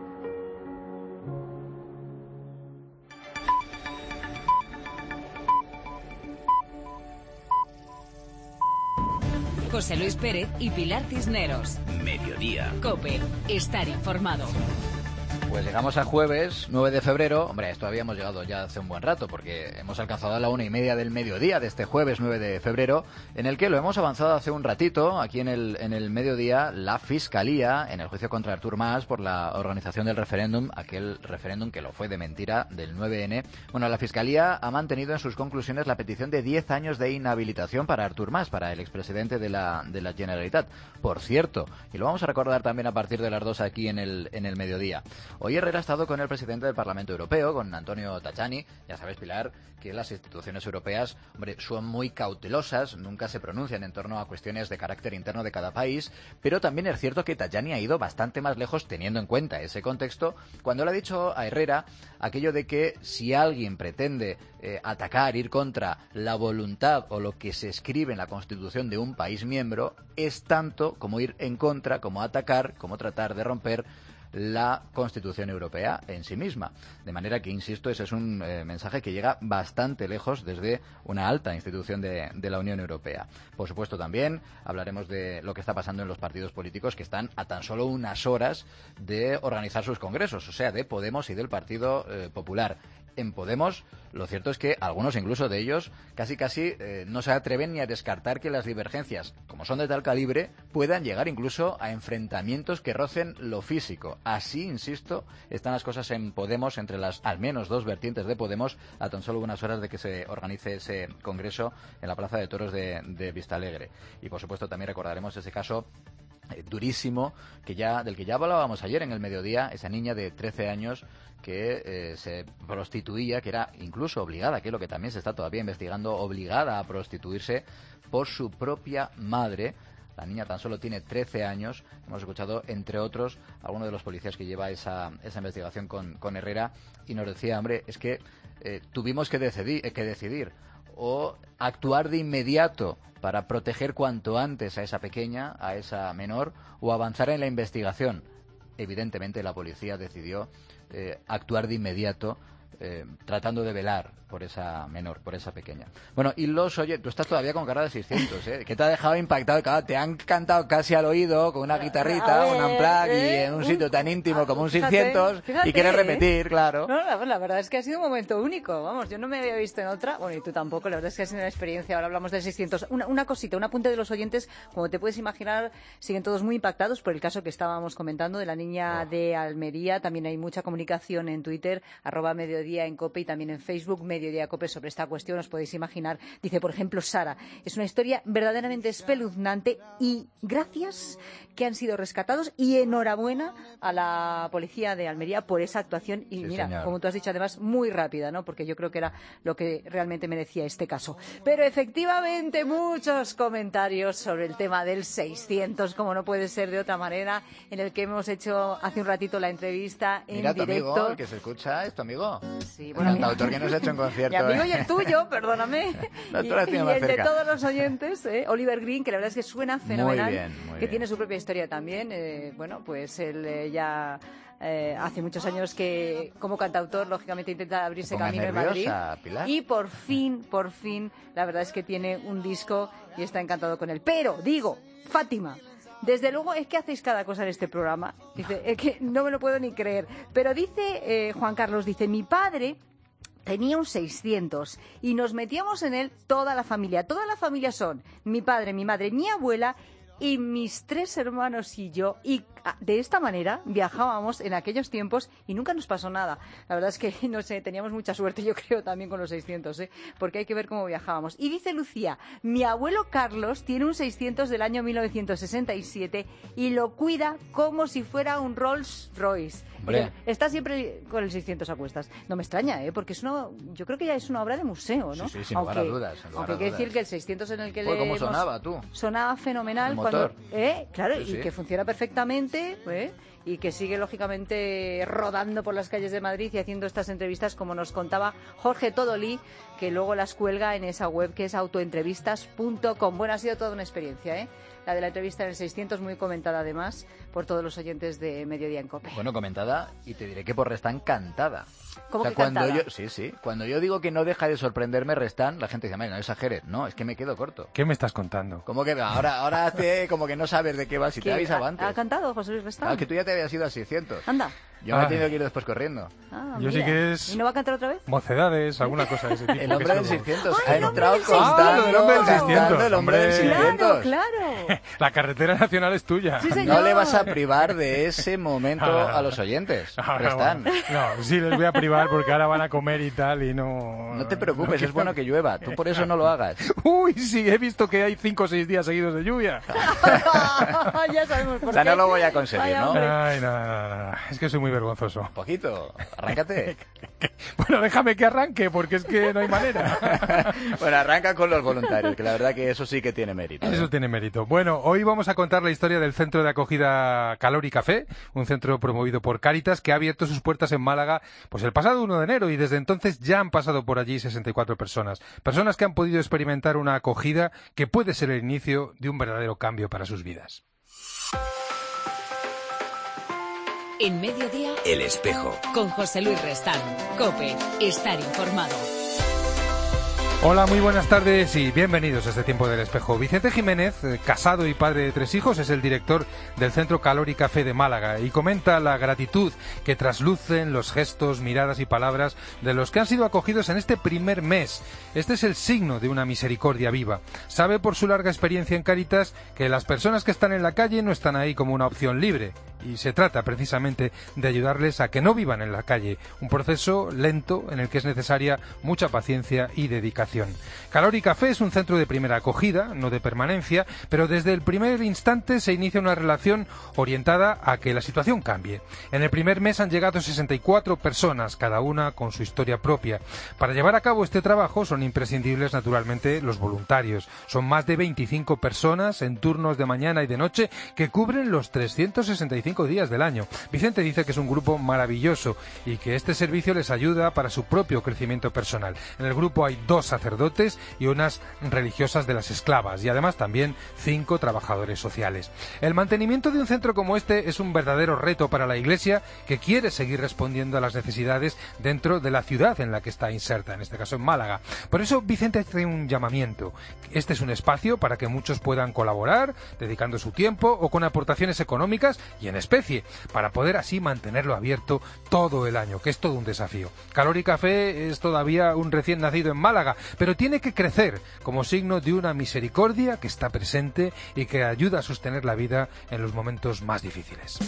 José Luis Pérez y Pilar Cisneros. Mediodía. COPE. Estar informado. Pues llegamos a jueves, nueve de febrero. Hombre, esto habíamos llegado ya hace un buen rato, porque hemos alcanzado a la una y media del mediodía de este jueves nueve de febrero, en el que lo hemos avanzado hace un ratito, aquí en el, en el mediodía, la Fiscalía, en el juicio contra Artur Mas por la organización del referéndum, aquel referéndum que lo fue de mentira del nueve ene. Bueno, la Fiscalía ha mantenido en sus conclusiones la petición de diez años de inhabilitación para Artur Mas, para el expresidente de la, de la Generalitat. Por cierto, y lo vamos a recordar también a partir de las dos aquí en el, en el mediodía. Hoy Herrera ha estado con el presidente del Parlamento Europeo, con Antonio Tajani. Ya sabes, Pilar, que las instituciones europeas, hombre, son muy cautelosas, nunca se pronuncian en torno a cuestiones de carácter interno de cada país, pero también es cierto que Tajani ha ido bastante más lejos teniendo en cuenta ese contexto, cuando le ha dicho a Herrera aquello de que si alguien pretende eh, atacar, ir contra la voluntad o lo que se escribe en la Constitución de un país miembro, es tanto como ir en contra, como atacar, como tratar de romper la Constitución Europea en sí misma. De manera que, insisto, ese es un eh, mensaje que llega bastante lejos desde una alta institución de, de la Unión Europea. Por supuesto, también hablaremos de lo que está pasando en los partidos políticos que están a tan solo unas horas de organizar sus congresos, o sea, de Podemos y del Partido eh, Popular. En Podemos, lo cierto es que algunos incluso de ellos casi casi eh, no se atreven ni a descartar que las divergencias, como son de tal calibre, puedan llegar incluso a enfrentamientos que rocen lo físico. Así, insisto, están las cosas en Podemos, entre las al menos dos vertientes de Podemos, a tan solo unas horas de que se organice ese congreso en la Plaza de Toros de, de Vistalegre. Y, por supuesto, también recordaremos ese caso Eh, durísimo que ya del que ya hablábamos ayer en el mediodía, esa niña de trece años que eh, se prostituía, que era incluso obligada, que es lo que también se está todavía investigando, obligada a prostituirse por su propia madre. La niña tan solo tiene trece años. Hemos escuchado, entre otros, a uno de los policías que lleva esa, esa investigación con, con Herrera, y nos decía, hombre, es que eh, tuvimos que decidir, eh, que decidir o actuar de inmediato para proteger cuanto antes a esa pequeña, a esa menor, o avanzar en la investigación. Evidentemente la policía decidió eh, actuar de inmediato, eh, tratando de velar por esa menor, por esa pequeña. Bueno, y los oye, tú estás todavía con cara de seiscientos, ¿eh? Que te ha dejado impactado, claro, te han cantado casi al oído con una guitarrita, ver, un unplugged, ¿eh? Y en un sitio tan íntimo como un seiscientos, fíjate, y quieres repetir, ¿eh? Claro. No, la, la verdad es que ha sido un momento único, vamos, yo no me había visto en otra, bueno, y tú tampoco, la verdad es que ha sido una experiencia. Ahora hablamos del seiscientos. Una, una cosita, un apunte de los oyentes, como te puedes imaginar, siguen todos muy impactados por el caso que estábamos comentando de la niña oh. de Almería. También hay mucha comunicación en Twitter, arroba mediodía en COPE, y también en Facebook, mediodía COPE, sobre esta cuestión. Os podéis imaginar, dice, por ejemplo, Sara, es una historia verdaderamente espeluznante y gracias que han sido rescatados, y enhorabuena a la policía de Almería por esa actuación y sí, mira, señor, como tú has dicho, además muy rápida, ¿no? Porque yo creo que era lo que realmente merecía este caso. Pero efectivamente muchos comentarios sobre el tema del seiscientos, como no puede ser de otra manera, en el que hemos hecho hace un ratito la entrevista en mira, directo. Mira, tu amigo, el que se escucha es tu amigo. Sí, bueno, el autor que nos ha hecho en concierto. Mi amigo ¿eh? y el tuyo, perdóname. y, y el de todos los oyentes, ¿eh? Oliver Green, que la verdad es que suena fenomenal, muy bien, muy que bien. Tiene su propia historia también. Eh, bueno, pues él eh, ya eh, hace muchos años que como cantautor, lógicamente, intenta abrirse camino en Madrid. Pilar. Y por fin, por fin, la verdad es que tiene un disco y está encantado con él. Pero, digo, Fátima, desde luego es que hacéis cada cosa en este programa. Dice, es que no me lo puedo ni creer. Pero dice eh, Juan Carlos, dice, mi padre tenía un seiscientos y nos metíamos en él toda la familia. Toda la familia son mi padre, mi madre, mi abuela y mis tres hermanos y yo, y de esta manera viajábamos en aquellos tiempos y nunca nos pasó nada. La verdad es que, no sé, teníamos mucha suerte, yo creo, también con los seiscientos, ¿eh? Porque hay que ver cómo viajábamos. Y dice Lucía, mi abuelo Carlos tiene un seiscientos del año mil novecientos sesenta y siete y lo cuida como si fuera un Rolls Royce. Dice, está siempre con el seiscientos a cuestas. No me extraña, ¿eh? Porque es una, yo creo que ya es una obra de museo, ¿no? Sí, sí, sin aunque, lugar a dudas. Sin lugar aunque hay que decir que el seiscientos en el que pues le ¿cómo hemos, sonaba, tú? Sonaba fenomenal. El motor. Cuando, ¿eh? Claro, sí, y sí. que funciona perfectamente, ¿eh? Y que sigue, lógicamente, rodando por las calles de Madrid y haciendo estas entrevistas, como nos contaba Jorge Todolí, que luego las cuelga en esa web que es autoentrevistas punto com. Bueno, ha sido toda una experiencia, ¿eh? La de la entrevista en el seiscientos, muy comentada además por todos los oyentes de Mediodía en COPE. Bueno, comentada, y te diré que por Restán encantada. ¿Cómo o sea, que cuando cantada? yo, sí, sí. Cuando yo digo que no deja de sorprenderme Restán, la gente dice, no exageres. No, es que me quedo corto. ¿Qué me estás contando? ¿Cómo que ahora, ahora hace como que no sabes de qué va, si te avisaba antes? ¿Ha cantado José Luis Restán? Ah, que tú ya te habías ido a seiscientos. Anda. Yo me he tenido que ir después corriendo. Ah, Yo mira. sí que es... ¿Y no va a cantar otra vez? Mocedades, alguna cosa de ese tipo. El hombre del que es seiscientos. Ay, Ha el hombre entrado del seiscientos. cantando, Ah, el hombre del cantando seiscientos. el hombre del Hombre. seiscientos. Claro, claro. La carretera nacional es tuya. Sí, señor. No le vas a privar de ese momento a los oyentes. Ah, Restán. bueno. No, sí les voy a privar porque ahora van a comer y tal y no... No te preocupes, no es bueno que llueva. Tú por eso no lo hagas. Uy, sí, he visto que hay cinco o seis días seguidos de lluvia. Ya sabemos por O sea, qué. no lo voy a conseguir, Vaya ¿no? hombre. Ay, no, no, no, no. Es que soy muy vergonzoso. Un poquito. Arráncate. Bueno, déjame que arranque porque es que no hay manera. Bueno, arranca con los voluntarios, que la verdad que eso sí que tiene mérito. ¿eh? Eso tiene mérito. Bueno, hoy vamos a contar la historia del centro de acogida Calor y Café, un centro promovido por Cáritas que ha abierto sus puertas en Málaga pues el pasado uno de enero y desde entonces ya han pasado por allí sesenta y cuatro personas. Personas que han podido experimentar una acogida que puede ser el inicio de un verdadero cambio para sus vidas. En Mediodía, El Espejo. con José Luis Restán. COPE. Estar informado. Hola, muy buenas tardes y bienvenidos a este tiempo del espejo. Vicente Jiménez, eh, casado y padre de tres hijos, es el director del Centro Calor y Café de Málaga y comenta la gratitud que traslucen los gestos, miradas y palabras de los que han sido acogidos en este primer mes. Este es el signo de una misericordia viva. Sabe por su larga experiencia en Cáritas que las personas que están en la calle no están ahí como una opción libre y se trata precisamente de ayudarles a que no vivan en la calle, un proceso lento en el que es necesaria mucha paciencia y dedicación. Calor y Café es un centro de primera acogida, no de permanencia, pero desde el primer instante se inicia una relación orientada a que la situación cambie. En el primer mes han llegado sesenta y cuatro personas, cada una con su historia propia. Para llevar a cabo este trabajo son imprescindibles naturalmente los voluntarios. Son más de veinticinco personas en turnos de mañana y de noche que cubren los trescientos sesenta y cinco días del año. Vicente dice que es un grupo maravilloso y que este servicio les ayuda para su propio crecimiento personal. En el grupo hay dos sacerdotes y unas religiosas de las esclavas y además también cinco trabajadores sociales. El mantenimiento de un centro como este es un verdadero reto para la Iglesia que quiere seguir respondiendo a las necesidades dentro de la ciudad en la que está inserta, en este caso en Málaga. Por eso Vicente hace un llamamiento. Este es un espacio para que muchos puedan colaborar, dedicando su tiempo o con aportaciones económicas y en especie, para poder así mantenerlo abierto todo el año, que es todo un desafío. Calor y Café es todavía un recién nacido en Málaga, pero tiene que crecer como signo de una misericordia que está presente y que ayuda a sostener la vida en los momentos más difíciles.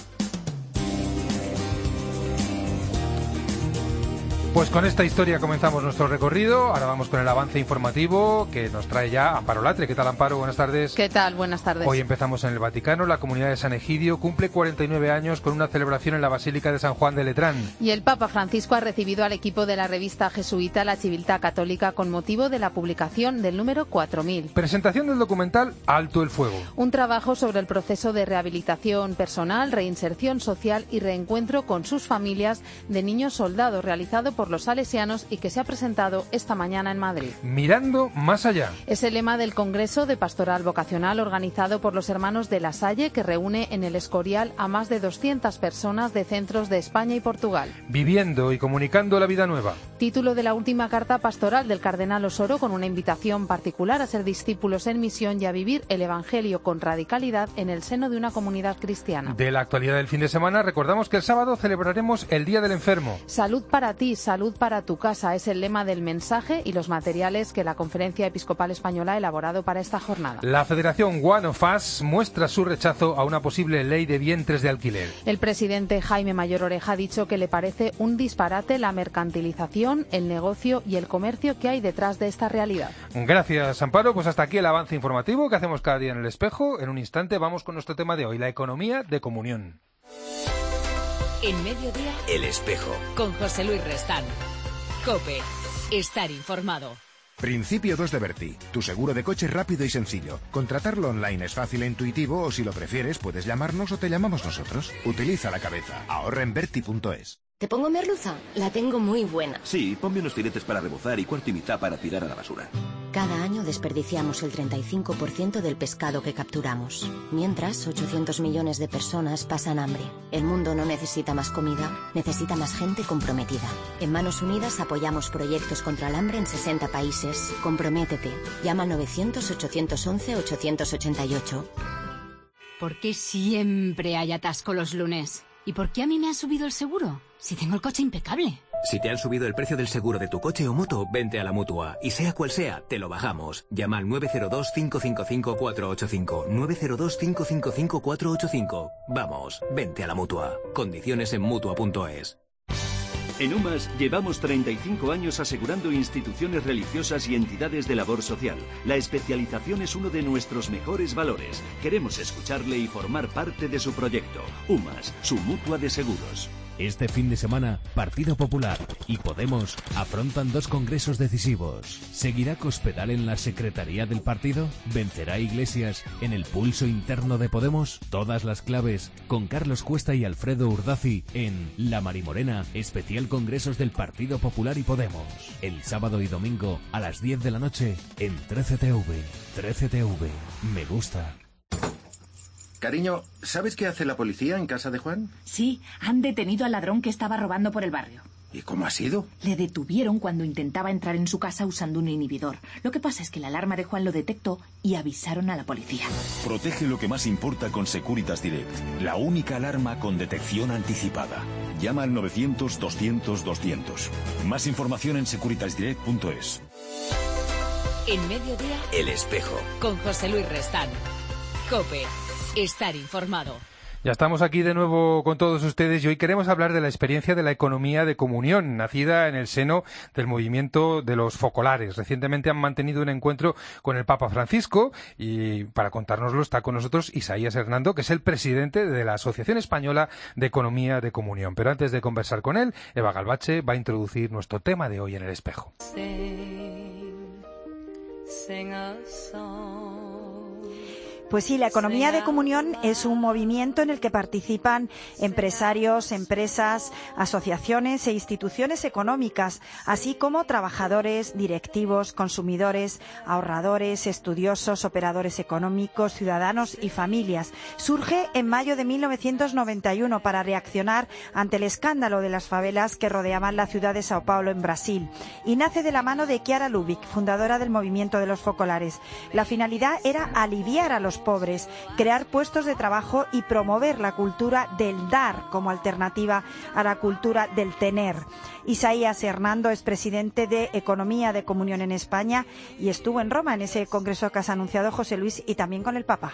Pues con esta historia comenzamos nuestro recorrido. Ahora vamos con el avance informativo que nos trae ya Amparo Latre. ¿Qué tal, Amparo? Buenas tardes. ¿Qué tal? Buenas tardes. Hoy empezamos en el Vaticano. La comunidad de San Egidio cumple cuarenta y nueve años con una celebración en la Basílica de San Juan de Letrán. Y el Papa Francisco ha recibido al equipo de la revista jesuita La Civiltà Católica con motivo de la publicación del número cuatro mil. Presentación del documental Alto el Fuego. Un trabajo sobre el proceso de rehabilitación personal, reinserción social y reencuentro con sus familias de niños soldados realizado por los salesianos y que se ha presentado esta mañana en Madrid. Mirando más allá. Es el lema del Congreso de Pastoral Vocacional organizado por los hermanos de La Salle que reúne en el Escorial a más de doscientas personas de centros de España y Portugal. Viviendo y comunicando la vida nueva. Título de la última carta pastoral del cardenal Osoro con una invitación particular a ser discípulos en misión y a vivir el Evangelio con radicalidad en el seno de una comunidad cristiana. De la actualidad del fin de semana recordamos que el sábado celebraremos el Día del Enfermo. Salud para ti, salud para tu casa es el lema del mensaje y los materiales que la Conferencia Episcopal Española ha elaborado para esta jornada. La Federación One of Us muestra su rechazo a una posible ley de vientres de alquiler. El presidente Jaime Mayor Oreja ha dicho que le parece un disparate la mercantilización, el negocio y el comercio que hay detrás de esta realidad. Gracias, Amparo. Pues hasta aquí el avance informativo que hacemos cada día en El Espejo. En un instante vamos con nuestro tema de hoy, la economía de comunión. En Mediodía, El Espejo. con José Luis Restán. COPE. Estar informado. Principio dos de Berti, tu seguro de coche rápido y sencillo. Contratarlo online es fácil e intuitivo o si lo prefieres puedes llamarnos o te llamamos nosotros. Utiliza la cabeza. Ahorra en berti punto es. ¿Te pongo merluza? La tengo muy buena. Sí, ponme unos filetes para rebozar y cuarto y mitad para tirar a la basura. Cada año desperdiciamos el treinta y cinco por ciento del pescado que capturamos. Mientras, ochocientos millones de personas pasan hambre. El mundo no necesita más comida, necesita más gente comprometida. En Manos Unidas apoyamos proyectos contra el hambre en sesenta países. Comprométete. Llama al novecientos, ochocientos once, ochocientos ochenta y ocho. ¿Por qué siempre hay atasco los lunes? ¿Y por qué a mí me ha subido el seguro? Si tengo el coche impecable. Si te han subido el precio del seguro de tu coche o moto, vente a la Mutua. Y sea cual sea, te lo bajamos. Llama al nueve cero dos, cinco cinco cinco, cuatro ocho cinco. nueve cero dos, cinco cinco cinco, cuatro ocho cinco. Vamos, vente a la Mutua. Condiciones en Mutua punto es. En UMAS llevamos treinta y cinco años asegurando instituciones religiosas y entidades de labor social. La especialización es uno de nuestros mejores valores. Queremos escucharle y formar parte de su proyecto. UMAS, su mutua de seguros. Este fin de semana, Partido Popular y Podemos afrontan dos congresos decisivos. ¿Seguirá Cospedal en la secretaría del partido? ¿Vencerá Iglesias en el pulso interno de Podemos? Todas las claves con Carlos Cuesta y Alfredo Urdazi en La Marimorena, especial Congresos del Partido Popular y Podemos. El sábado y domingo a las diez de la noche en trece T V. trece T V. Me gusta. Cariño, ¿sabes qué hace la policía en casa de Juan? Sí, han detenido al ladrón que estaba robando por el barrio. ¿Y cómo ha sido? Le detuvieron cuando intentaba entrar en su casa usando un inhibidor. Lo que pasa es que la alarma de Juan lo detectó y avisaron a la policía. Protege lo que más importa con Securitas Direct, la única alarma con detección anticipada. Llama al novecientos, doscientos, doscientos. Más información en securitas direct punto es. En Mediodía, El Espejo. con José Luis Restán. COPE. Estar informado. Ya estamos aquí de nuevo con todos ustedes y hoy queremos hablar de la experiencia de la economía de comunión, nacida en el seno del movimiento de los focolares. Recientemente han mantenido un encuentro con el Papa Francisco y para contárnoslo está con nosotros Isaías Hernando, que es el presidente de la Asociación Española de Economía de Comunión. Pero antes de conversar con él, Eva Galvache va a introducir nuestro tema de hoy en El Espejo. Sing, sing a song. Pues sí, la economía de comunión es un movimiento en el que participan empresarios, empresas, asociaciones e instituciones económicas, así como trabajadores, directivos, consumidores, ahorradores, estudiosos, operadores económicos, ciudadanos y familias. Surge en mayo de mil novecientos noventa y uno para reaccionar ante el escándalo de las favelas que rodeaban la ciudad de Sao Paulo, en Brasil, y nace de la mano de Chiara Lubich, fundadora del movimiento de los focolares. La finalidad era aliviar a los pobres, crear puestos de trabajo y promover la cultura del dar como alternativa a la cultura del tener. Isaías Hernando es presidente de Economía de Comunión en España y estuvo en Roma en ese congreso que has anunciado, José Luis, y también con el Papa.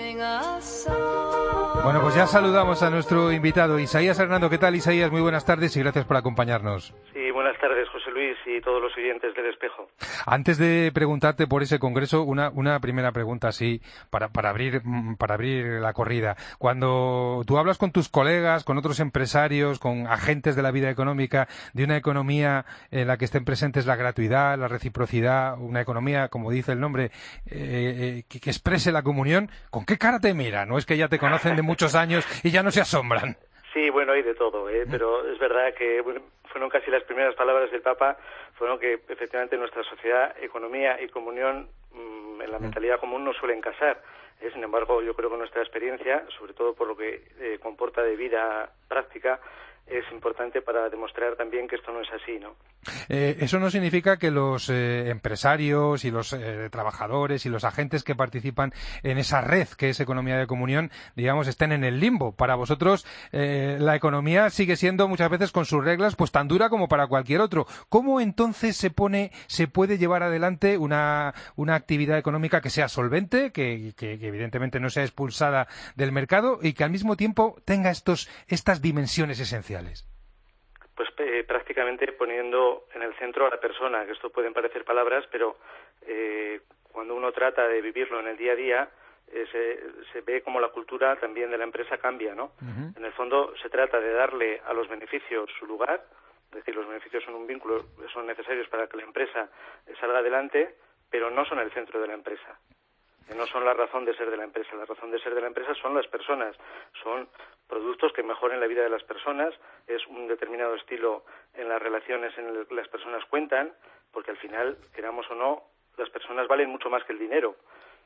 Bueno, pues ya saludamos a nuestro invitado Isaías Hernando. ¿Qué tal, Isaías? Muy buenas tardes y gracias por acompañarnos. Sí, buenas tardes, José Luis y todos los oyentes del Espejo. Antes de preguntarte por ese congreso, una, una primera pregunta así para, para abrir para abrir la corrida. Cuando tú hablas con tus colegas, con otros empresarios, con agentes de la vida económica, de una economía en la que estén presentes la gratuidad, la reciprocidad, una economía, como dice el nombre, eh, eh, que, que exprese la comunión, ¿con qué cara te miran? ¿No es que ya te conocen de muchos años y ya no se asombran? Sí, bueno, hay de todo, ¿eh? Pero es verdad que bueno, fueron casi las primeras palabras del Papa, fueron que efectivamente nuestra sociedad, economía y comunión mmm, en la mentalidad común no suelen casar. ¿eh? Sin embargo, yo creo que nuestra experiencia, sobre todo por lo que eh, comporta de vida práctica, es importante para demostrar también que esto no es así, ¿no? Eh, eso no significa que los eh, empresarios y los eh, trabajadores y los agentes que participan en esa red que es economía de comunión, digamos, estén en el limbo. Para vosotros, eh, la economía sigue siendo muchas veces con sus reglas pues tan dura como para cualquier otro. ¿Cómo entonces se pone, se puede llevar adelante una, una actividad económica que sea solvente, que, que, que evidentemente no sea expulsada del mercado y que al mismo tiempo tenga estos, estas dimensiones esenciales? Pues eh, prácticamente poniendo en el centro a la persona, que esto pueden parecer palabras, pero eh, cuando uno trata de vivirlo en el día a día, eh, se, se ve como la cultura también de la empresa cambia, ¿no? Uh-huh. En el fondo se trata de darle a los beneficios su lugar, es decir, los beneficios son un vínculo, son necesarios para que la empresa salga adelante, pero no son el centro de la empresa. No son la razón de ser de la empresa. La razón de ser de la empresa son las personas. Son productos que mejoren la vida de las personas. Es un determinado estilo en las relaciones en el que las personas cuentan, porque al final, queramos o no, las personas valen mucho más que el dinero.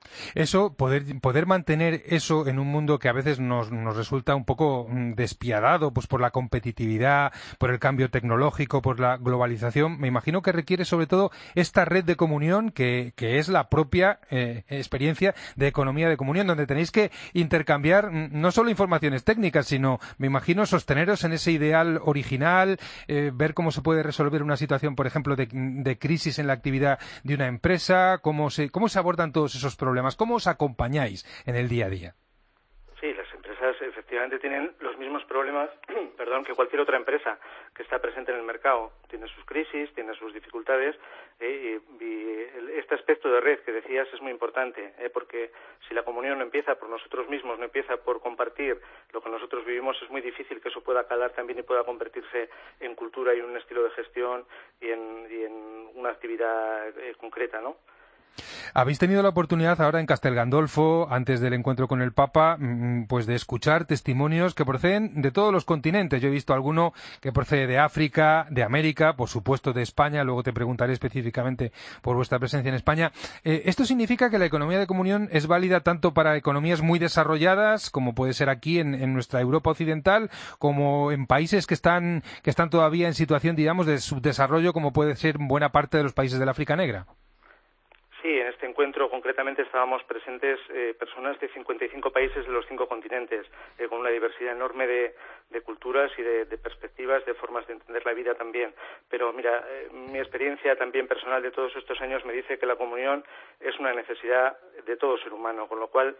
Eso, poder, poder mantener eso en un mundo que a veces nos, nos resulta un poco despiadado, pues por la competitividad, por el cambio tecnológico, por la globalización, me imagino que requiere sobre todo esta red de comunión que, que es la propia eh, experiencia de economía de comunión, donde tenéis que intercambiar no solo informaciones técnicas, sino, me imagino, sosteneros en ese ideal original, eh, ver cómo se puede resolver una situación, por ejemplo, de, de crisis en la actividad de una empresa, cómo se, cómo se abordan todos esos problemas. ¿Cómo os acompañáis en el día a día? Sí, las empresas efectivamente tienen los mismos problemas perdón, que cualquier otra empresa que está presente en el mercado. Tiene sus crisis, tiene sus dificultades eh, y, y este aspecto de red que decías es muy importante, eh, porque si la comunión no empieza por nosotros mismos, no empieza por compartir lo que nosotros vivimos, es muy difícil que eso pueda calar también y pueda convertirse en cultura y en un estilo de gestión y en, y en una actividad eh, concreta, ¿no? Habéis tenido la oportunidad ahora en Castel Gandolfo, antes del encuentro con el Papa, pues de escuchar testimonios que proceden de todos los continentes. Yo he visto alguno que procede de África, de América, por supuesto de España, luego te preguntaré específicamente por vuestra presencia en España. Eh, ¿Esto significa que la economía de comunión es válida tanto para economías muy desarrolladas, como puede ser aquí en, en nuestra Europa occidental, como en países que están, que están todavía en situación, digamos, de subdesarrollo, como puede ser buena parte de los países del África Negra? Sí, en este encuentro concretamente estábamos presentes eh, personas de cincuenta y cinco países de los cinco continentes, eh, con una diversidad enorme de, de culturas y de, de perspectivas, de formas de entender la vida también. Pero mira, eh, mi experiencia también personal de todos estos años me dice que la comunión es una necesidad de todo ser humano, con lo cual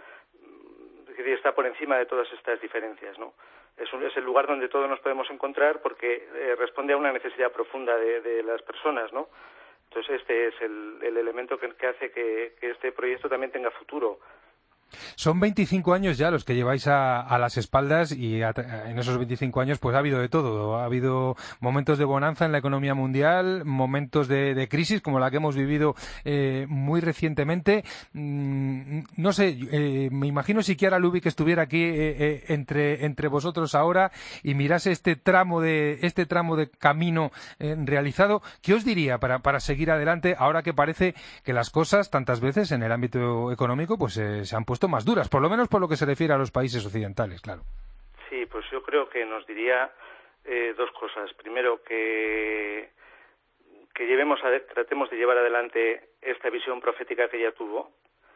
está por encima de todas estas diferencias, ¿no? Es, un, es el lugar donde todos nos podemos encontrar porque eh, responde a una necesidad profunda de, de las personas, ¿no? Entonces este es el, el elemento que, que hace que, que este proyecto también tenga futuro. Son veinticinco años ya los que lleváis a, a las espaldas y a, en esos veinticinco años pues ha habido de todo. Ha habido momentos de bonanza en la economía mundial, momentos de, de crisis como la que hemos vivido eh, muy recientemente. Mm, no sé, eh, me imagino si Chiara Lubich estuviera aquí eh, eh, entre, entre vosotros ahora y mirase este tramo de, este tramo de camino eh, realizado. ¿Qué os diría para, para seguir adelante ahora que parece que las cosas tantas veces en el ámbito económico pues eh, se han puesto más duras, por lo menos por lo que se refiere a los países occidentales, claro? Sí, pues yo creo que nos diría eh, dos cosas. Primero, que que llevemos a, tratemos de llevar adelante esta visión profética que ella tuvo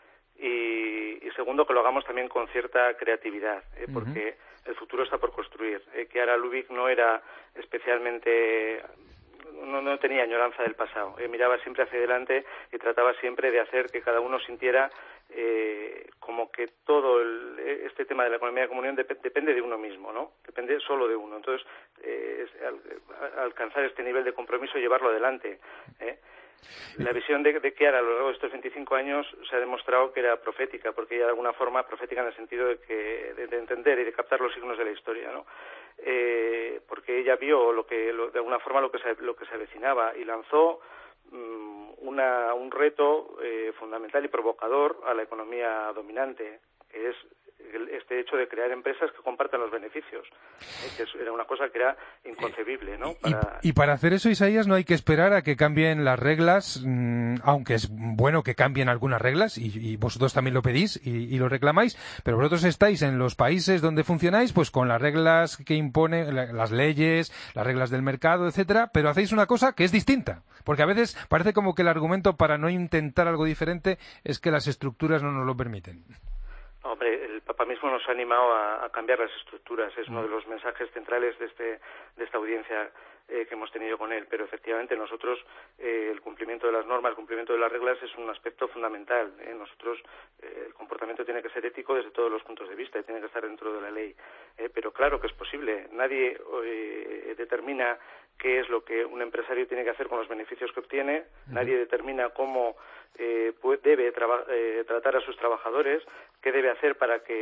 y, y segundo, que lo hagamos también con cierta creatividad, eh, porque uh-huh. el futuro está por construir. Eh, Chiara Lubich no era especialmente... No, no tenía añoranza del pasado, eh, miraba siempre hacia adelante y trataba siempre de hacer que cada uno sintiera eh, como que todo el, este tema de la economía de comunión dep- depende de uno mismo, ¿no? Depende solo de uno. Entonces, eh, es, al, alcanzar este nivel de compromiso y llevarlo adelante. ¿eh? La visión de, de Chiara a lo largo de estos veinticinco años se ha demostrado que era profética, porque ella de alguna forma profética en el sentido de que de, de entender y de captar los signos de la historia, ¿no? Eh, porque ella vio lo que lo, de alguna forma lo que se, lo que se avecinaba y lanzó um, una, un reto eh, fundamental y provocador a la economía dominante, que es este hecho de crear empresas que compartan los beneficios, ¿eh? que era una cosa que era inconcebible, ¿no? Para... Y, y para hacer eso, Isaías, no hay que esperar a que cambien las reglas, mmm, aunque es bueno que cambien algunas reglas, y, y vosotros también lo pedís y, y lo reclamáis, pero vosotros estáis en los países donde funcionáis, pues con las reglas que imponen, las leyes, las reglas del mercado, etcétera, pero hacéis una cosa que es distinta, porque a veces parece como que el argumento para no intentar algo diferente es que las estructuras no nos lo permiten. Hombre, el Papa mismo nos ha animado a, a cambiar las estructuras, es uno de los mensajes centrales de, este, de esta audiencia eh, que hemos tenido con él, pero efectivamente nosotros eh, el cumplimiento de las normas, el cumplimiento de las reglas es un aspecto fundamental. ¿eh? Nosotros eh, el comportamiento tiene que ser ético desde todos los puntos de vista y tiene que estar dentro de la ley, ¿eh? pero claro que es posible, nadie eh, determina qué es lo que un empresario tiene que hacer con los beneficios que obtiene, uh-huh. nadie determina cómo eh, puede, debe traba, eh, tratar a sus trabajadores, qué debe hacer para que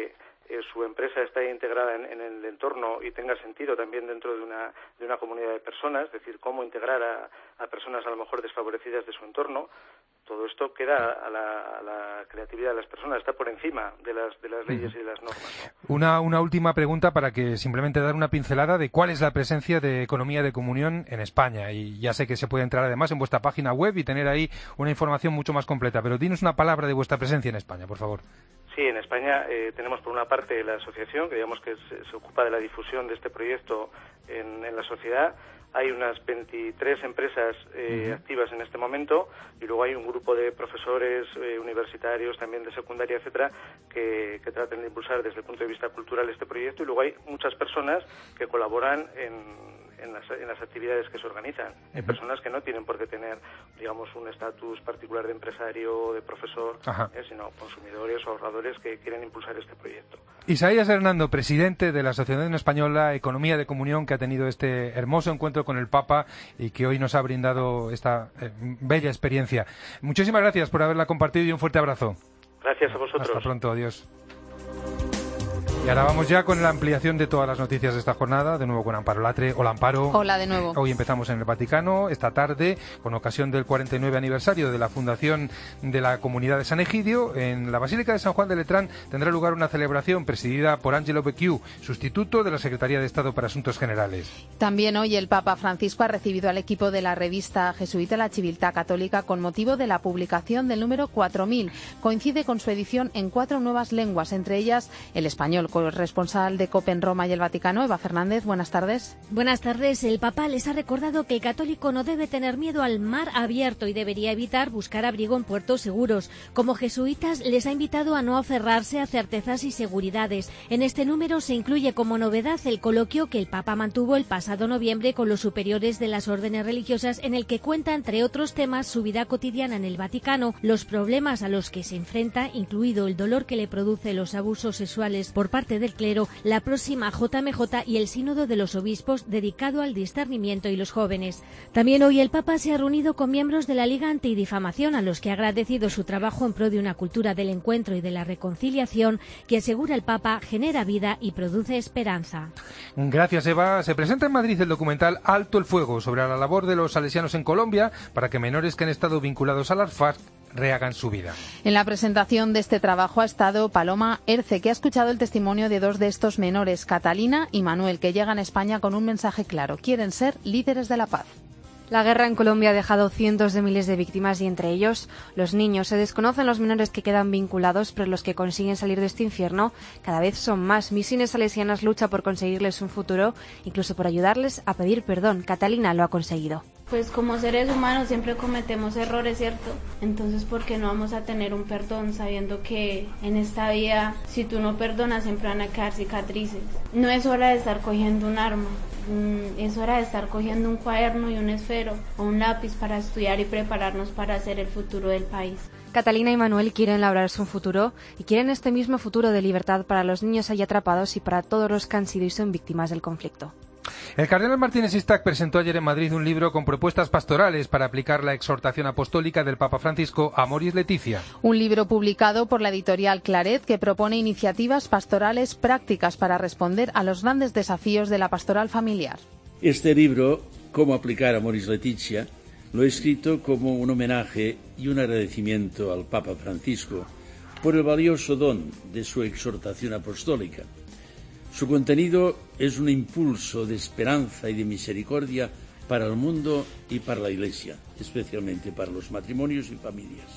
eh, su empresa está integrada en, en el entorno y tenga sentido también dentro de una, de una comunidad de personas, es decir, cómo integrar a, a personas a lo mejor desfavorecidas de su entorno. Todo esto queda a la, a la creatividad de las personas, está por encima de las, de las leyes y de las normas, ¿no? Una, una última pregunta para que simplemente dar una pincelada de cuál es la presencia de Economía de Comunión en España. Y ya sé que se puede entrar además en vuestra página web y tener ahí una información mucho más completa, pero dinos una palabra de vuestra presencia en España, por favor. Sí, en España eh, tenemos por una parte la asociación, que digamos que se, se ocupa de la difusión de este proyecto en, en la sociedad. Hay unas veintitrés empresas eh, uh-huh. activas en este momento, y luego hay un grupo de profesores eh, universitarios, también de secundaria, etcétera, que, que tratan de impulsar desde el punto de vista cultural este proyecto, y luego hay muchas personas que colaboran en, en, las, en las actividades que se organizan. Hay uh-huh. personas que no tienen por qué tener, digamos, un estatus particular de empresario o de profesor, eh, sino consumidores o ahorradores que quieren impulsar este proyecto. Isaías Hernando, presidente de la Asociación Española Economía de Comunión, que ha tenido este hermoso encuentro con el Papa y que hoy nos ha brindado esta eh, bella experiencia. Muchísimas gracias por haberla compartido y un fuerte abrazo. Gracias a vosotros. Hasta pronto, adiós. Y ahora vamos ya con la ampliación de todas las noticias de esta jornada, de nuevo con Amparo Latre. Hola, Amparo. Hola de nuevo. Hoy empezamos en el Vaticano, esta tarde, con ocasión del cuarenta y nueve aniversario de la fundación de la Comunidad de San Egidio. En la Basílica de San Juan de Letrán tendrá lugar una celebración presidida por Angelo Becciu, sustituto de la Secretaría de Estado para Asuntos Generales. También hoy el Papa Francisco ha recibido al equipo de la revista jesuita La Civiltà Católica con motivo de la publicación del número cuatro mil. Coincide con su edición en cuatro nuevas lenguas, entre ellas el español, corresponsal de COPE en Roma y el Vaticano. Eva Fernández, buenas tardes. Buenas tardes. El Papa les ha recordado que el católico no debe tener miedo al mar abierto y debería evitar buscar abrigo en puertos seguros. Como jesuitas, les ha invitado a no aferrarse a certezas y seguridades. En este número se incluye como novedad el coloquio que el Papa mantuvo el pasado noviembre con los superiores de las órdenes religiosas, en el que cuenta, entre otros temas, su vida cotidiana en el Vaticano, los problemas a los que se enfrenta, incluido el dolor que le produce los abusos sexuales por parte del clero, la próxima J M J y el Sínodo de los Obispos dedicado al discernimiento y los jóvenes. También hoy el Papa se ha reunido con miembros de la Liga Antidifamación, a los que ha agradecido su trabajo en pro de una cultura del encuentro y de la reconciliación que, asegura el Papa, genera vida y produce esperanza. Gracias, Eva. Se presenta en Madrid el documental Alto el Fuego, sobre la labor de los salesianos en Colombia para que menores que han estado vinculados a las FARC rehagan su vida. En la presentación de este trabajo ha estado Paloma Erce, que ha escuchado el testimonio de dos de estos menores, Catalina y Manuel, que llegan a España con un mensaje claro: quieren ser líderes de la paz. La guerra en Colombia ha dejado cientos de miles de víctimas y entre ellos los niños. Se desconocen los menores que quedan vinculados, pero los que consiguen salir de este infierno cada vez son más. Misiones Salesianas lucha por conseguirles un futuro, incluso por ayudarles a pedir perdón. Catalina lo ha conseguido. Pues como seres humanos siempre cometemos errores, ¿cierto? Entonces, ¿por qué no vamos a tener un perdón sabiendo que en esta vida, si tú no perdonas, siempre van a quedar cicatrices? No es hora de estar cogiendo un arma, es hora de estar cogiendo un cuaderno y un esfero o un lápiz para estudiar y prepararnos para hacer el futuro del país. Catalina y Manuel quieren labrarse un futuro y quieren este mismo futuro de libertad para los niños allí atrapados y para todos los que han sido y son víctimas del conflicto. El cardenal Martínez Istac presentó ayer en Madrid un libro con propuestas pastorales para aplicar la exhortación apostólica del Papa Francisco, Amoris Laetitia. Un libro publicado por la editorial Claret que propone iniciativas pastorales prácticas para responder a los grandes desafíos de la pastoral familiar. Este libro, Cómo aplicar Amoris Laetitia, lo he escrito como un homenaje y un agradecimiento al Papa Francisco por el valioso don de su exhortación apostólica. Su contenido es un impulso de esperanza y de misericordia para el mundo y para la Iglesia, especialmente para los matrimonios y familias.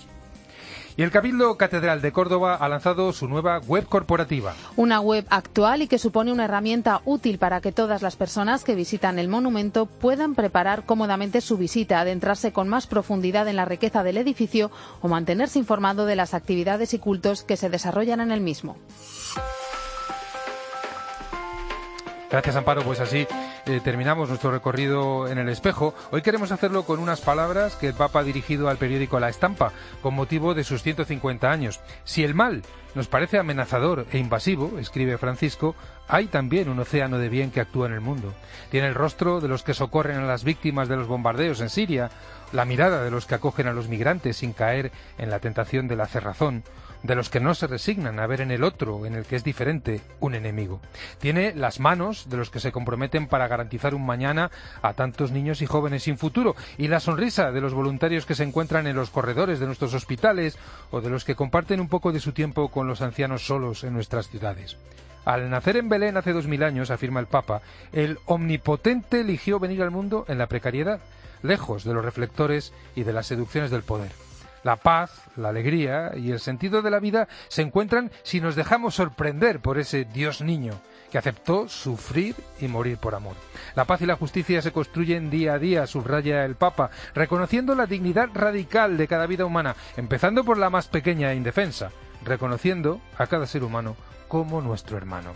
Y el Cabildo Catedral de Córdoba ha lanzado su nueva web corporativa. Una web actual y que supone una herramienta útil para que todas las personas que visitan el monumento puedan preparar cómodamente su visita, adentrarse con más profundidad en la riqueza del edificio o mantenerse informado de las actividades y cultos que se desarrollan en el mismo. Gracias, Amparo. Pues así eh, terminamos nuestro recorrido en el espejo, hoy queremos hacerlo con unas palabras que el Papa ha dirigido al periódico La Estampa con motivo de sus ciento cincuenta años. Si el mal nos parece amenazador e invasivo, escribe Francisco, hay también un océano de bien que actúa en el mundo. Tiene el rostro de los que socorren a las víctimas de los bombardeos en Siria, la mirada de los que acogen a los migrantes sin caer en la tentación de la cerrazón, de los que no se resignan a ver en el otro, en el que es diferente, un enemigo. Tiene las manos de los que se comprometen para garantizar un mañana a tantos niños y jóvenes sin futuro, y la sonrisa de los voluntarios que se encuentran en los corredores de nuestros hospitales o de los que comparten un poco de su tiempo con los ancianos solos en nuestras ciudades. Al nacer en Belén hace dos mil años, afirma el Papa, el Omnipotente eligió venir al mundo en la precariedad, lejos de los reflectores y de las seducciones del poder. La paz, la alegría y el sentido de la vida se encuentran si nos dejamos sorprender por ese Dios niño que aceptó sufrir y morir por amor. La paz y la justicia se construyen día a día, subraya el Papa, reconociendo la dignidad radical de cada vida humana, empezando por la más pequeña e indefensa, reconociendo a cada ser humano como nuestro hermano.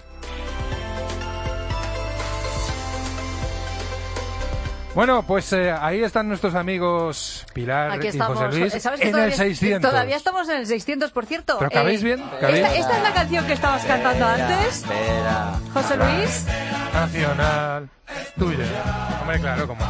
Bueno, pues eh, ahí están nuestros amigos Pilar Aquí y estamos. José Luis ¿Sabes que en todavía, el seiscientos. Todavía estamos en el seiscientos, por cierto. ¿Pero cabéis Eh, bien? ¿Cabéis? Esta, esta es la canción que estabas cantando antes. Espera. José Luis. Nacional. Tuya. Hombre, claro, como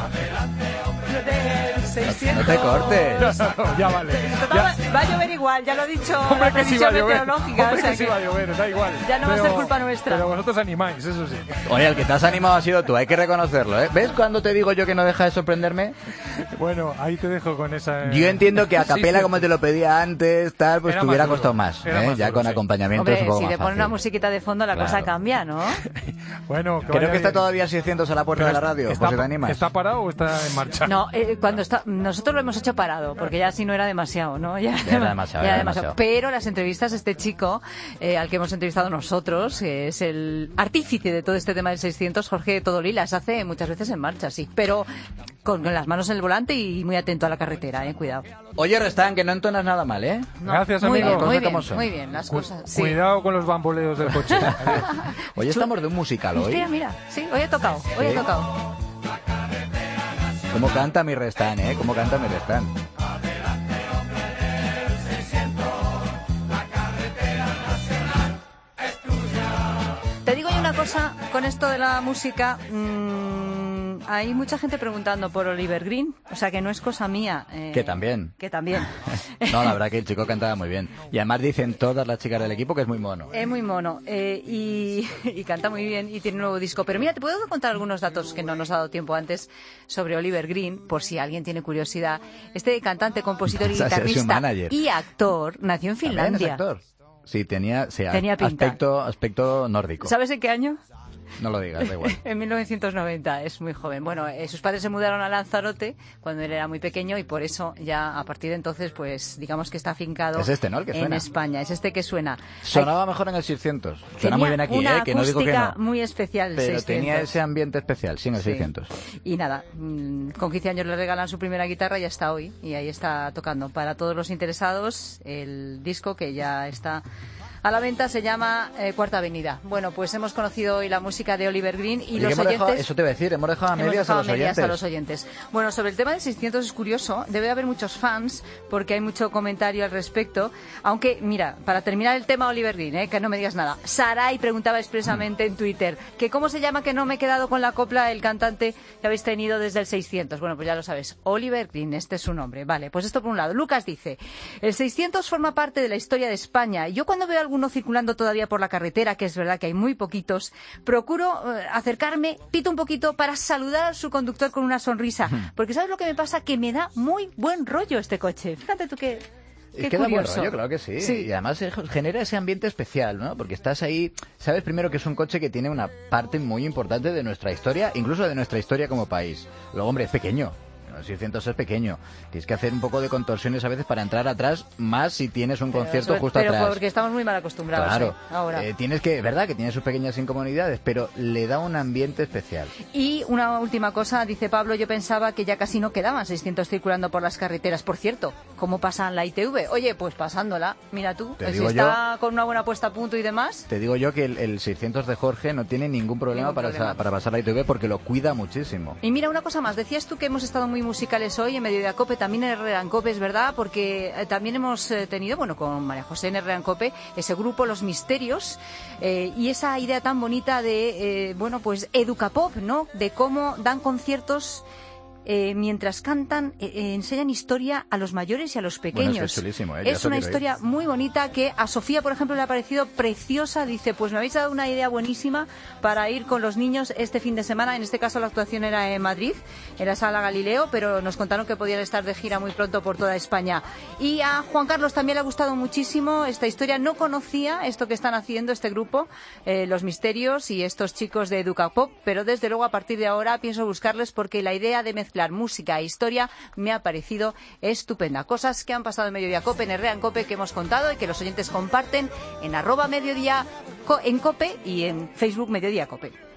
No te cortes. No, no, ya vale. Va, va a llover igual, ya lo ha dicho Hombre, la que sí va a previsión llover. meteorológica. Hombre, o sea que sí va a llover, da igual. Ya no va a Pero- ser culpa nuestra. Pero vosotros animáis, eso sí. Oye, el que te has animado ha sido tú, hay que reconocerlo, ¿eh? ¿Ves cuando te digo yo que no deja de sorprenderme? Bueno, ahí te dejo con esa... Yo entiendo que a capela, Sí, como te lo pedía antes, tal, pues Era te más hubiera duro. costado más, Era ¿eh? más Ya duro, con sí. acompañamiento es Hombre, un poco si más le ponen fácil. una musiquita de fondo la cosa Claro. cambia, ¿no? Bueno, que Creo vaya que está bien. todavía seiscientos a la puerta de la radio, ¿Está, pues si te animas. ¿Está parado o está en marcha? No, eh, cuando está, nosotros lo hemos hecho parado, porque ya si no era demasiado, ¿no? Ya, Ya era demasiado, ya era era demasiado. Pero las entrevistas, este chico, eh, al que hemos entrevistado nosotros, que es el artífice de todo este tema del seiscientos, Jorge Todolí, las hace muchas veces en marcha, sí, pero con, con las manos en el volante y muy atento a la carretera, eh, cuidado. Oye, Restán, que no entonas nada mal, ¿eh? No, Gracias, muy amigo. bien, muy Cosas como bien, son. muy bien, las Cu- cosas, sí. Cuidado con los bamboleos del coche. Hoy estamos de un musical, hoy. Mira, mira, sí, hoy he tocado, hoy he Sí. tocado. ¿Cómo canta mi Restán, eh? ¿Cómo canta mi Restán? Te digo yo una cosa, con esto de la música, mmm, hay mucha gente preguntando por Oliver Green, o sea que no es cosa mía. eh, Que también. Que también. No, la verdad que el chico cantaba muy bien. Y además dicen todas las chicas del equipo que es muy mono. Es muy mono eh, y, y canta muy bien y tiene un nuevo disco. Pero mira, te puedo contar algunos datos que no nos ha dado tiempo antes sobre Oliver Green, por si alguien tiene curiosidad. Este cantante, compositor y O sea, es su guitarrista manager. y actor nació en ¿También es Finlandia. actor? Sí, tenía, sí, Tenía pinta. aspecto, aspecto nórdico. ¿Sabes en qué año? No lo digas, da igual. En mil novecientos noventa, es muy joven. Bueno, eh, sus padres se mudaron a Lanzarote cuando él era muy pequeño y por eso ya a partir de entonces, pues digamos que está afincado Es este, ¿no? El que en suena. España. Es este que suena. Sonaba mejor en el seiscientos. Suena Tenía muy bien aquí, una ¿eh? Que no digo que acústica no. muy especial el Pero seiscientos. tenía ese ambiente especial, sí, en el Sí. seiscientos. Y nada, mm, con quince años le regalan su primera guitarra y hasta hoy. Y ahí está tocando. Para todos los interesados, el disco que ya está a la venta se llama eh, Cuarta Avenida. Bueno, pues hemos conocido hoy la música de Oliver Green y Oye, los que hemos oyentes... dejado- eso te iba a decir, hemos dejado a Hemos medias, dejado a, los medias oyentes. a los oyentes. Bueno, sobre el tema del seiscientos es curioso, debe haber muchos fans porque hay mucho comentario al respecto. Aunque, mira, para terminar el tema Oliver Green, ¿eh? Que no me digas nada. Sarai preguntaba expresamente en Twitter que cómo se llama que no me he quedado con la copla el cantante que habéis tenido desde el seiscientos. Bueno, pues ya lo sabes, Oliver Green, este es su nombre. Vale, pues esto por un lado. Lucas dice, el seiscientos forma parte de la historia de España y yo cuando veo a alguno circulando todavía por la carretera, que es verdad que hay muy poquitos, procuro eh, acercarme, pito un poquito para saludar a su conductor con una sonrisa. Porque ¿sabes lo que me pasa? Que me da muy buen rollo este coche. Fíjate tú que... Es que da buen rollo, claro que sí. Sí. Y además eh, genera ese ambiente especial, ¿no? Porque estás ahí, sabes primero que es un coche que tiene una parte muy importante de nuestra historia, incluso de nuestra historia como país. Luego, hombre, es pequeño. el seiscientos es pequeño. Tienes que hacer un poco de contorsiones a veces para entrar atrás, más si tienes un pero concierto eso, justo pero atrás. Porque estamos muy mal acostumbrados. Claro. ¿eh? Ahora. Eh, tienes que, verdad que tiene sus pequeñas incomodidades, pero le da un ambiente especial. Y una última cosa, dice Pablo, yo pensaba que ya casi no quedaban seiscientos circulando por las carreteras. Por cierto, ¿cómo pasan la I T V? Oye, pues pasándola, mira tú, Te si digo está yo- con una buena puesta a punto y demás. Te digo yo que el, el seiscientos de Jorge no tiene ningún problema, Ningún para, problema. sa- para pasar la I T V porque lo cuida muchísimo. Y mira, una cosa más, decías tú que hemos estado muy musicales hoy en Mediodía Cope, también en Herrera en Cope, es verdad, porque eh, también hemos eh, tenido, bueno, con María José en Herrera en Cope, ese grupo Los Misterios, eh, y esa idea tan bonita de, eh, bueno, pues Educapop, ¿no? De cómo dan conciertos eh, mientras cantan, eh, eh, enseñan historia a los mayores y a los pequeños. Bueno, es que es chulísimo, ¿eh? Ya Es eso una quiero ir. historia muy bonita que a Sofía, por ejemplo, le ha parecido preciosa. Dice, pues me habéis dado una idea buenísima para ir con los niños este fin de semana. En este caso la actuación era en Madrid, en la Sala Galileo, pero nos contaron que podían estar de gira muy pronto por toda España. Y a Juan Carlos también le ha gustado muchísimo esta historia. No conocía esto que están haciendo este grupo, eh, Los Misterios y estos chicos de Educapop, pero desde luego a partir de ahora pienso buscarles porque la idea de mezclar música e historia me ha parecido estupenda. Cosas que han pasado en Mediodía Cope, en Herrera en Cope, que hemos contado y que los oyentes comparten en arroba mediodía co- en Cope y en Facebook Mediodía Cope.